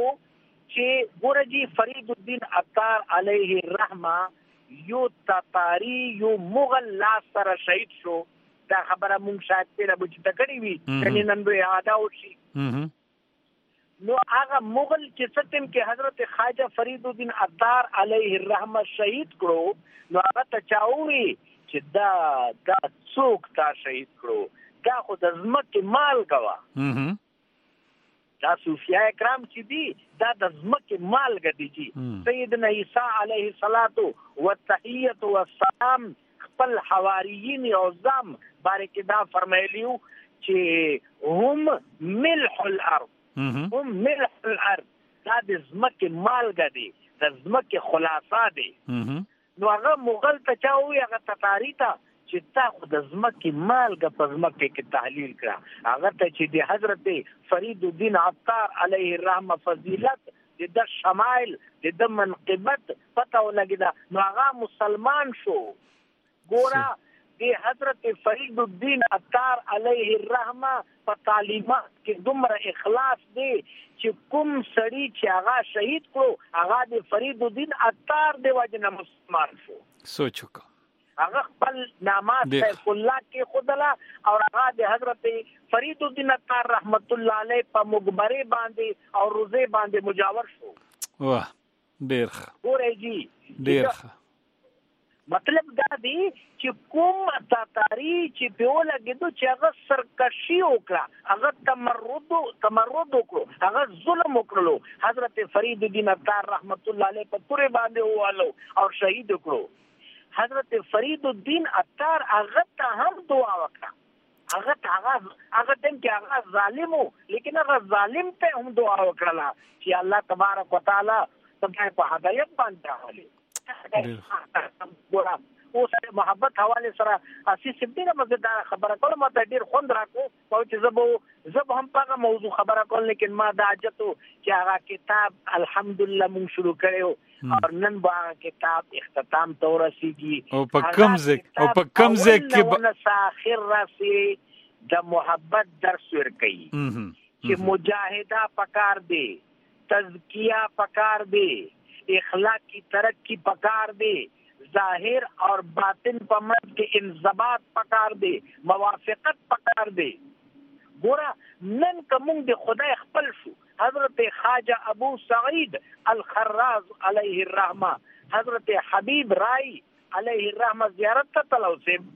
چې ګورجی فرید الدین عطار علیه الرحمه یو تاتاری یو مغل لاس سره شهید شو. دا خبره مونږ شاید پیره بچ تکړی وي کني نن به یاد او شي. نو هغه مغل چې ستم کې حضرت خواجه فرید الدین عطار علیه الرحمه شهید کړو، نو هغه ته چاوي چې دا دا څوک تا شهید کړو، دا خو د ځمکې مال غوا. دا صوفیاء کرام چې دي دا د ځمکې مال غدي چې سیدنا عیسی علیه الصلاۃ والتحیۃ والسلام خپل حواریین اعظم بارک دا فرمایلیو چې هم ملح الارض، هم ملح الارض، دا د ځمکې مال غدي، د ځمکې خلاصه دي. نو هغه مغل ته چا وی، هغه تتاری ته چې تا خو د ځمکې مالګه په ځمکې کې تحلیل کړه. هغه ته چې د حضرت فرید الدین عطار علیه الرحمه فضیلت د د شمایل د د منقبت پته ولګیده، نو هغه مسلمان شو. ګوره د حضرت فرید الدین عطار علیه الرحمه په تعلیمات کې دومره اخلاص دی چې کوم سړی چې هغه شهید کړو هغه د فرید الدین عطار د وجه نه مسلمان شو.
سوچ وکړه
هغه خپل نامات سیف الله کې خدلا او هغه د حضرت فرید الدین عطار رحمت الله علیه په مقبره باندې او روزه باندې مجاور شو.
واه ډیر ښه
ګورېږي
ډیر ښه.
مطلب دا دی چې کوم تاتاری چې په ولګېدو چې هغه سرکشي وکړه، هغه تمرد تمرد وکړو، هغه ظلم وکړلو، حضرت فرید الدین عطار رحمت الله علیه په پوره باندې ووالو او شهید وکړو. حضرت فرید الدین عطار هغه ته هم دعا وکړه، هغه ته هغه هغه ټیم کې هغه ظالم وو، لیکن هغه ظالم ته هم دعا وکړه چې الله تبارک وتعالى تبای په هدایت باندې راولي. اوس محبت حواله سره اسی سپټینګ مزدار خبره کوله ما ته ډیر خوند راکو او چې زبو زب هم په موضوع خبره کول لیکن ما دا عجتو چې هغه کتاب الحمدلله مون شروع کړو او نن با کتاب اختتام تور رسیږي
او په کوم ځای او په کوم ځای کې
نو ساخر راسي د محبت درس ورکړي چې مجاهده پکار دی تزکیہ پکار دی اخلاق کی ترقی پکار دی ظاہر اور باطن پر منځ کې انضباط پکار دی موافقت پکار دی ګوره نن کوم د خدای خپل شو حضرت خواجہ ابو سعید الخراز علیه الرحمه حضرت حبیب رائی علیه الرحمه زیارت ته تلو سیم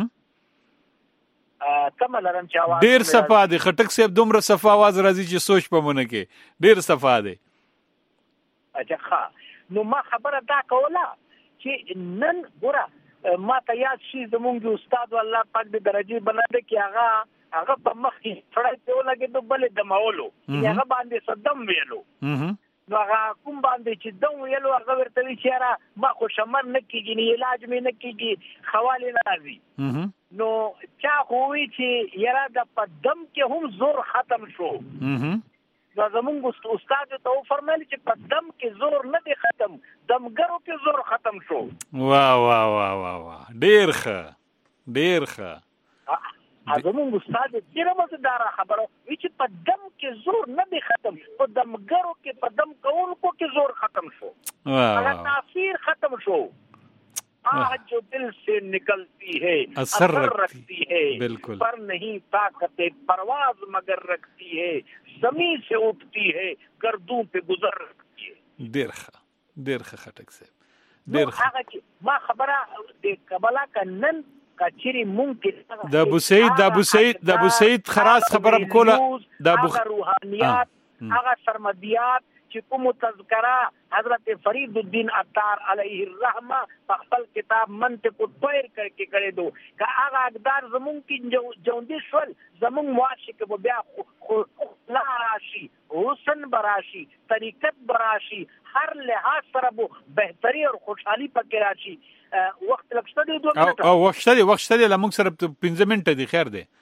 کمل رم چا आवाज
ډیر صفا دی خټک صاحب دومره صفا आवाज راځي چې سوچ پمونه کې ډیر صفا دی
اچھا ښه نو ما خبره دا کوله چې نن ګوره ما ته یاد شي زمونږ استاد والله پاک دې درجه بناده کې هغه هغه په مخ کې فړای ته ولګېدو بلې دماولو هغه باندې صدم ویلو نو هغه کوم باندې چې دم ویلو هغه ورته وی چې را ما خو شمر نه کېږي نه علاج مې نه کېږي خواله نه راځي نو چا خووي چې یاره د پدم کې هم زور ختم شو نو زمونږ استاد ته فرمایلی چې پدم کې زور نه دی ختم دمګرو کې زور ختم شو
واه واه واه واه واه ډیر ښه ډیر ښه
زمونږ استاد ډیره مزدار خبره وی چې پدم کې زور نه دی ختم په دمګرو کې پدم کوونکو کې زور ختم شو هغه تاثیر ختم شو آج جو دل سے نکلتی ہے
اثر
رکھتی ہے
بالکل
پر نہیں طاقت پرواز مگر رکھتی ہے زمین سے اٹھتی ہے گردوں پہ گزر رکھتی ہے
ډیر ښه ډیر ښه خټک صاحب ډیر ښه
هغه چې ما خبره د قبلا کنن کچری ممکن
د ابو سعید د ابو سعید د ابو سعید خراس خبره کوله د ابو
روحانيات هغه سرمديات چې کوم تذکرہ حضرت فرید الدین عطار علیه الرحمه په خپل کتاب منطق الطیر کې کړی دو که هغه اقدار زمون کې جوندې شول زمون معاشق به بیا لا راشي حسن براشي طریقت براشي هر لحاظ سره به بهتري او خوشحالي پکې راشي وخت لکشته دی دوه
منټه او وخت دی وخت دی لمون سره پنځه منټه دی خیر دی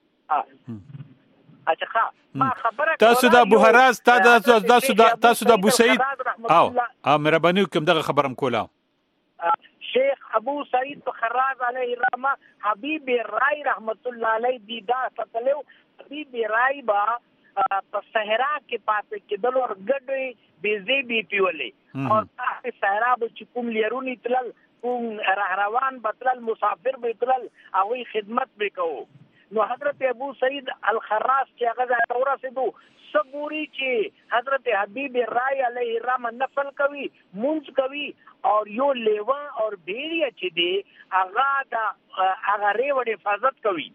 اچھا ما خبره
تاسو د ابو حراس تاسو تاسو تاسو د ابو سعید او ا مهرباني کوم دغه خبرم کوله
شیخ ابو سعید خراز علیه الرحمه حبیب رای رحمت الله علیه دیدا ستلو حبیب رای با په صحرا کې پاتې کېدل او ګډې بيزي بي پیولې او په صحرا به کوم لیرونی تلل کوم روان بتلل مسافر به تلل او خدمت وکاو نو حضرت ابو سعید الخراس چې هغه ځای ورسېدو صبوري چې حضرت حبیب رای علیه الرحمه نفل کوي منځ کوي او یو لیوا او بیریا چې دی هغه د هغه ریوډ حفاظت کوي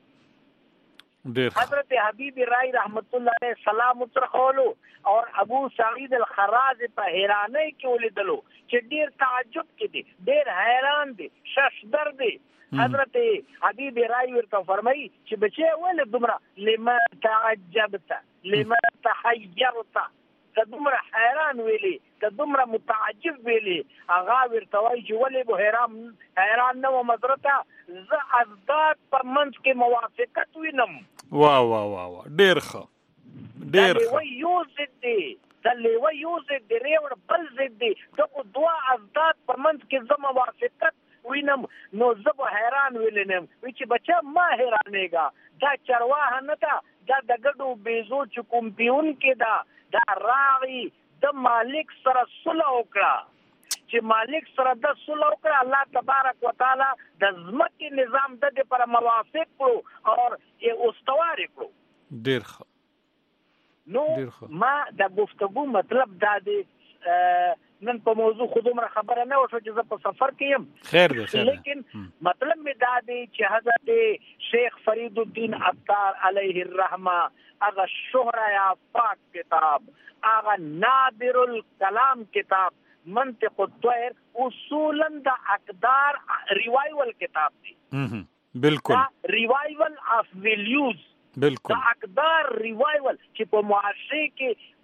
حضرت حبیب رای رحمت الله علیه سلام وترخولو اور ابو سعید الخراز په حیرانه کې ولیدلو چې ډیر تعجب کې دي ډیر حیران دي ششدر دي حضرت حبیب رای ورته فرمایي چې بچي ولې دومره لما تعجبت لما تحيرت کدومره حیران ویلي کدومره متعجب ویلي هغه ورته وایي چې ولې به حیران حیران نه و مزرته ز ازداد پر منځ کې موافقت وینم
واه واه واه ډیر ښه ډیر
ښه وای یو زدي دلې وای یو زدي ریوړ بل زدي دغه دوا ازداد پر منځ کې زما موافقت وینم نو زب حیران ویلنم وی چې بچا ما حیرانېګا دا چرواها نه دا دا د ګډو بیزو چې کوم پیون کې دا دا راغی د مالک سره صلح وکړه چې مالک سره د صلح وکړه الله تبارک وتعالى د ځمکې نظام د دې پر موافق کړو او یې استوار کړو
ډیر ښه
نو ما د گفتگو مطلب دا دی نن په موضوع خودمره خبره نه وشو چې زه په سفر کې یم
خیر دی خیر
لیکن مطلب می دا دی چې حضرت شیخ فرید الدین عطار علیه الرحمه هغه شهره پاک کتاب هغه نادر الکلام کتاب منطق الطیر اصولا د اقدار ریوایول کتاب دی
بالکل
ریوایول اف ویلیوز
بالکل
د اقدار ریوایول چې په معاشره کې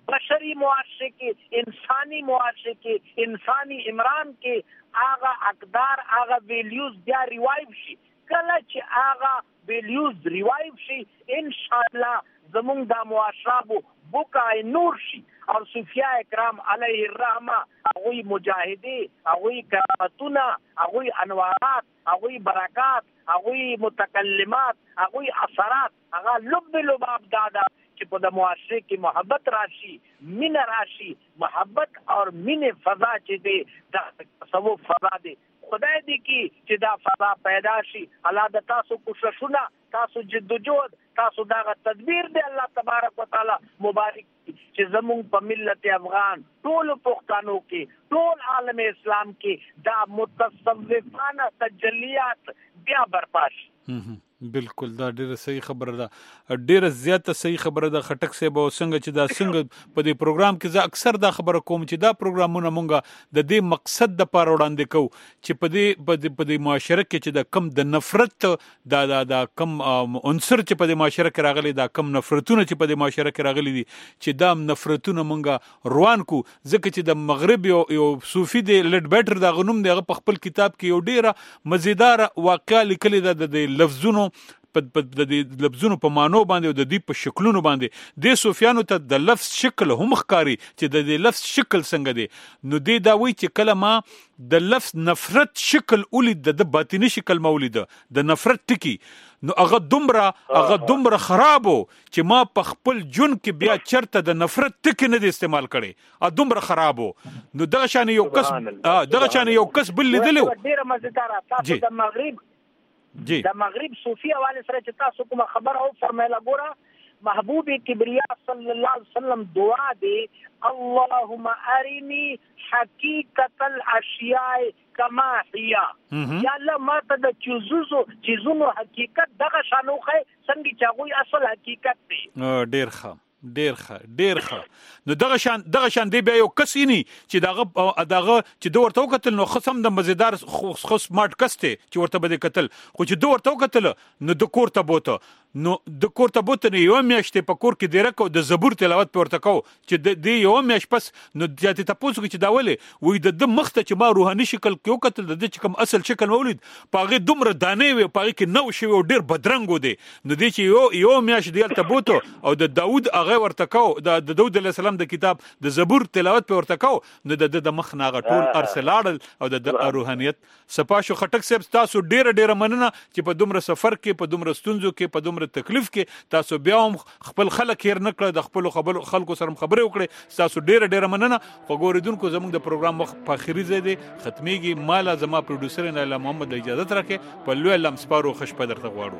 बशरी मुआशरे के, इंसानी मुआशरे के, इंसानी इमरान के आगा अकदार आगा वैल्यूज बिया रिवाइव शी। कला च आगा वैल्यूज रिवाइव शी इंशाअल्लाह जमुंग दा मुआशरा बो बुका नूर शी। और सूफिया इकराम अलैहि रहमा अगुई मुजाहिदी, अगुई करामतुना, अगुई अनवारात, अगुई बरकात, अगुई मुतकल्लिमात, अगुई असरात अगा लुब लुबाब दादा कि पद मुआशरे की मोहब्बत राशि, मिन राशि, मोहब्बत और मिन फजा चे दे तसव्वुफ फजा दे खुदाई दी की कि दा फजा पैदा शी। अल्लाह द तासु कुशशुना, तासु जिद्दुजहद, तासु दागा तदबीर दे अल्लाह तबारक व तआला मुबारक कि जमुन प मिल्लत अफगान टोल पुख्तानों के, टोल आलम इस्लाम के दा मुतसव्विफाना तजल्लियात बिया बरपाश।
बिल्कुल دا ډیره صحیح خبره ده، ډیره زیاته صحیح خبره ده خټک صاحب. او څنګه چې دا څنګه په دې پروګرام کې زه اکثر دا خبره کوم چې دا پروګرامونه مونږه د دې مقصد د پاره وړاندې کوو چې په دې په دې معاشره کې چې د کم د نفرت دا دا دا کم عنصر چې په دې معاشره کې راغلي، دا کم نفرتونه چې په دې معاشره کې راغلي دي، چې دا نفرتونه مونږه روان کو. ځکه چې د مغرب یو یو صوفي دی لډ بیټر دا غنوم دی، هغه په خپل کتاب کې یو ډیره مزیدار واقعه لیکلې ده د لفظونو په د لفظونو په مانو باندې او د دې په شکلونو باندې. د صوفیانو ته د لفظ شکل هم ښکاری چې د دې لفظ شکل څنګه دی. نو دې دا وایي چې کله ما د لفظ نفرت شکل ولید، د باطینی شکل مولید د نفرت ټکی، نو هغه دومره هغه دومره خرابو چې ما په خپل جون کې بیا چرته د نفرت ټکی نه دی استعمال کړي، ا دومره خرابو. نو دغه شان یو کس دغه شان یو کس بل لیدلو
ډیره مزیدار تاسو د مغرب
جی
د مغرب صوفی حواله سره چې تاسو کوم خبر او فرمایله ګوره محبوب کبریا صلی الله علیه وسلم دعا دی اللهم ارنی حقیقت الاشیاء کما هي، یا الله ما ته د چیزونو چیزونو حقیقت دغه شانوخه څنګه چې هغه اصل حقیقت دی.
ډیر ښه ډیر ښه ډیر ښه. نو دغه شان دغه شان دی بیا یو کس اینی چې دغه دغه چې دوه ورته وکتل نو خصم د مزیدار خو سمارټ کس ته چې ورته بده قتل، خو چې دوه ورته وکتل نو د کور ته بوته، نو د کور ته بوته نه یو میاشتې په کور کې ډیر کو د زبور تلاوت په ورته کو چې د یو میاشت پس نو ځاتې تاسو کې چې دا ولې وې د مخته چې ما روحاني شکل کې وکتل د چې کوم اصل شکل مولید پاغه دومره دانې وي پاغه کې نو شوی ډیر بدرنګو دی. نو دی چې یو یو میاشت دی ته بوته او د داوود هغه ورته کو د داوود علیه السلام د کتاب د زبور تلاوت په ورته کو، نو د د مخ ناغه ټول ارسلاړ او د روحانيت سپاشو. خټک صاحب تاسو ډیر ډیر مننه چې په دومره سفر کې په دومره ستونزو کې په دومره تکلیف کې تاسو بیا هم خپل خلک هیر نه کړ، د خپل خبرو خلکو سره خبرې وکړې. تاسو ډیر ډیر مننه. خو ګوریدونکو زموږ د پروګرام وخت په اخري ځای دی ختميږي. مالا زما پروډوسر نه محمد اجازه ترکه په لوی لم سپارو خوش په درته غواړو.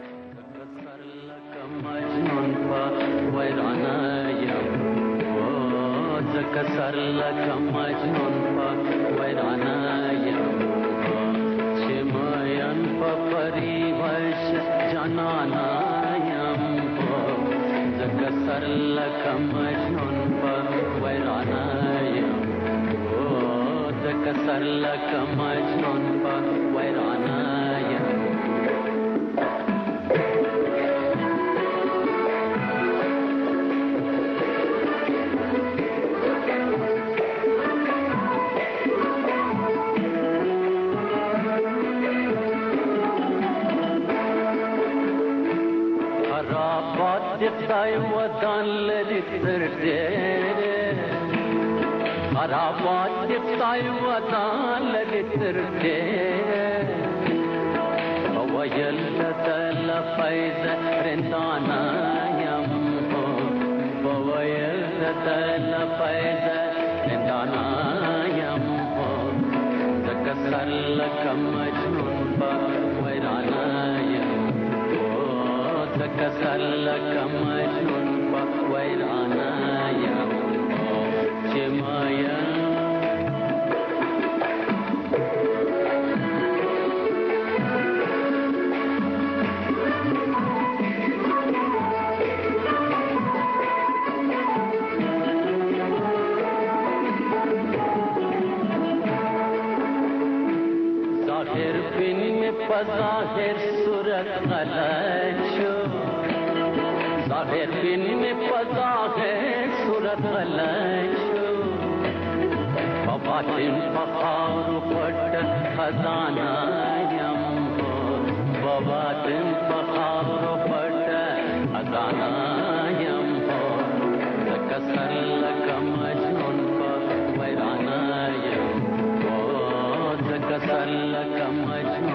کسر لکه مجنون په ویرانا یم چې مین په پریوش جانانا یم زه کسر لکه مجنون په ویرانا یم زه کسر لکه مجنون په ویرانا یم. خدای ودان لري تر دې خرابات دې خدای ودان لري تر دې او ویل تل فیض رندانا یم او ویل تل فیض رندانا یم زکسر لکه مجنون په ویرانا یم کسر لکه مجنون په ویرانا یم چې مایا ظاهر بن میں بظاہر صورت غلط شو ظاهر بن میں بظاہر صورت صورت غلشو باباتن فخار پټ خزانه یم باباتن فخار پټ خزانه یم کسر لکم مجنون په ویرانه یم کسر لکم مجنون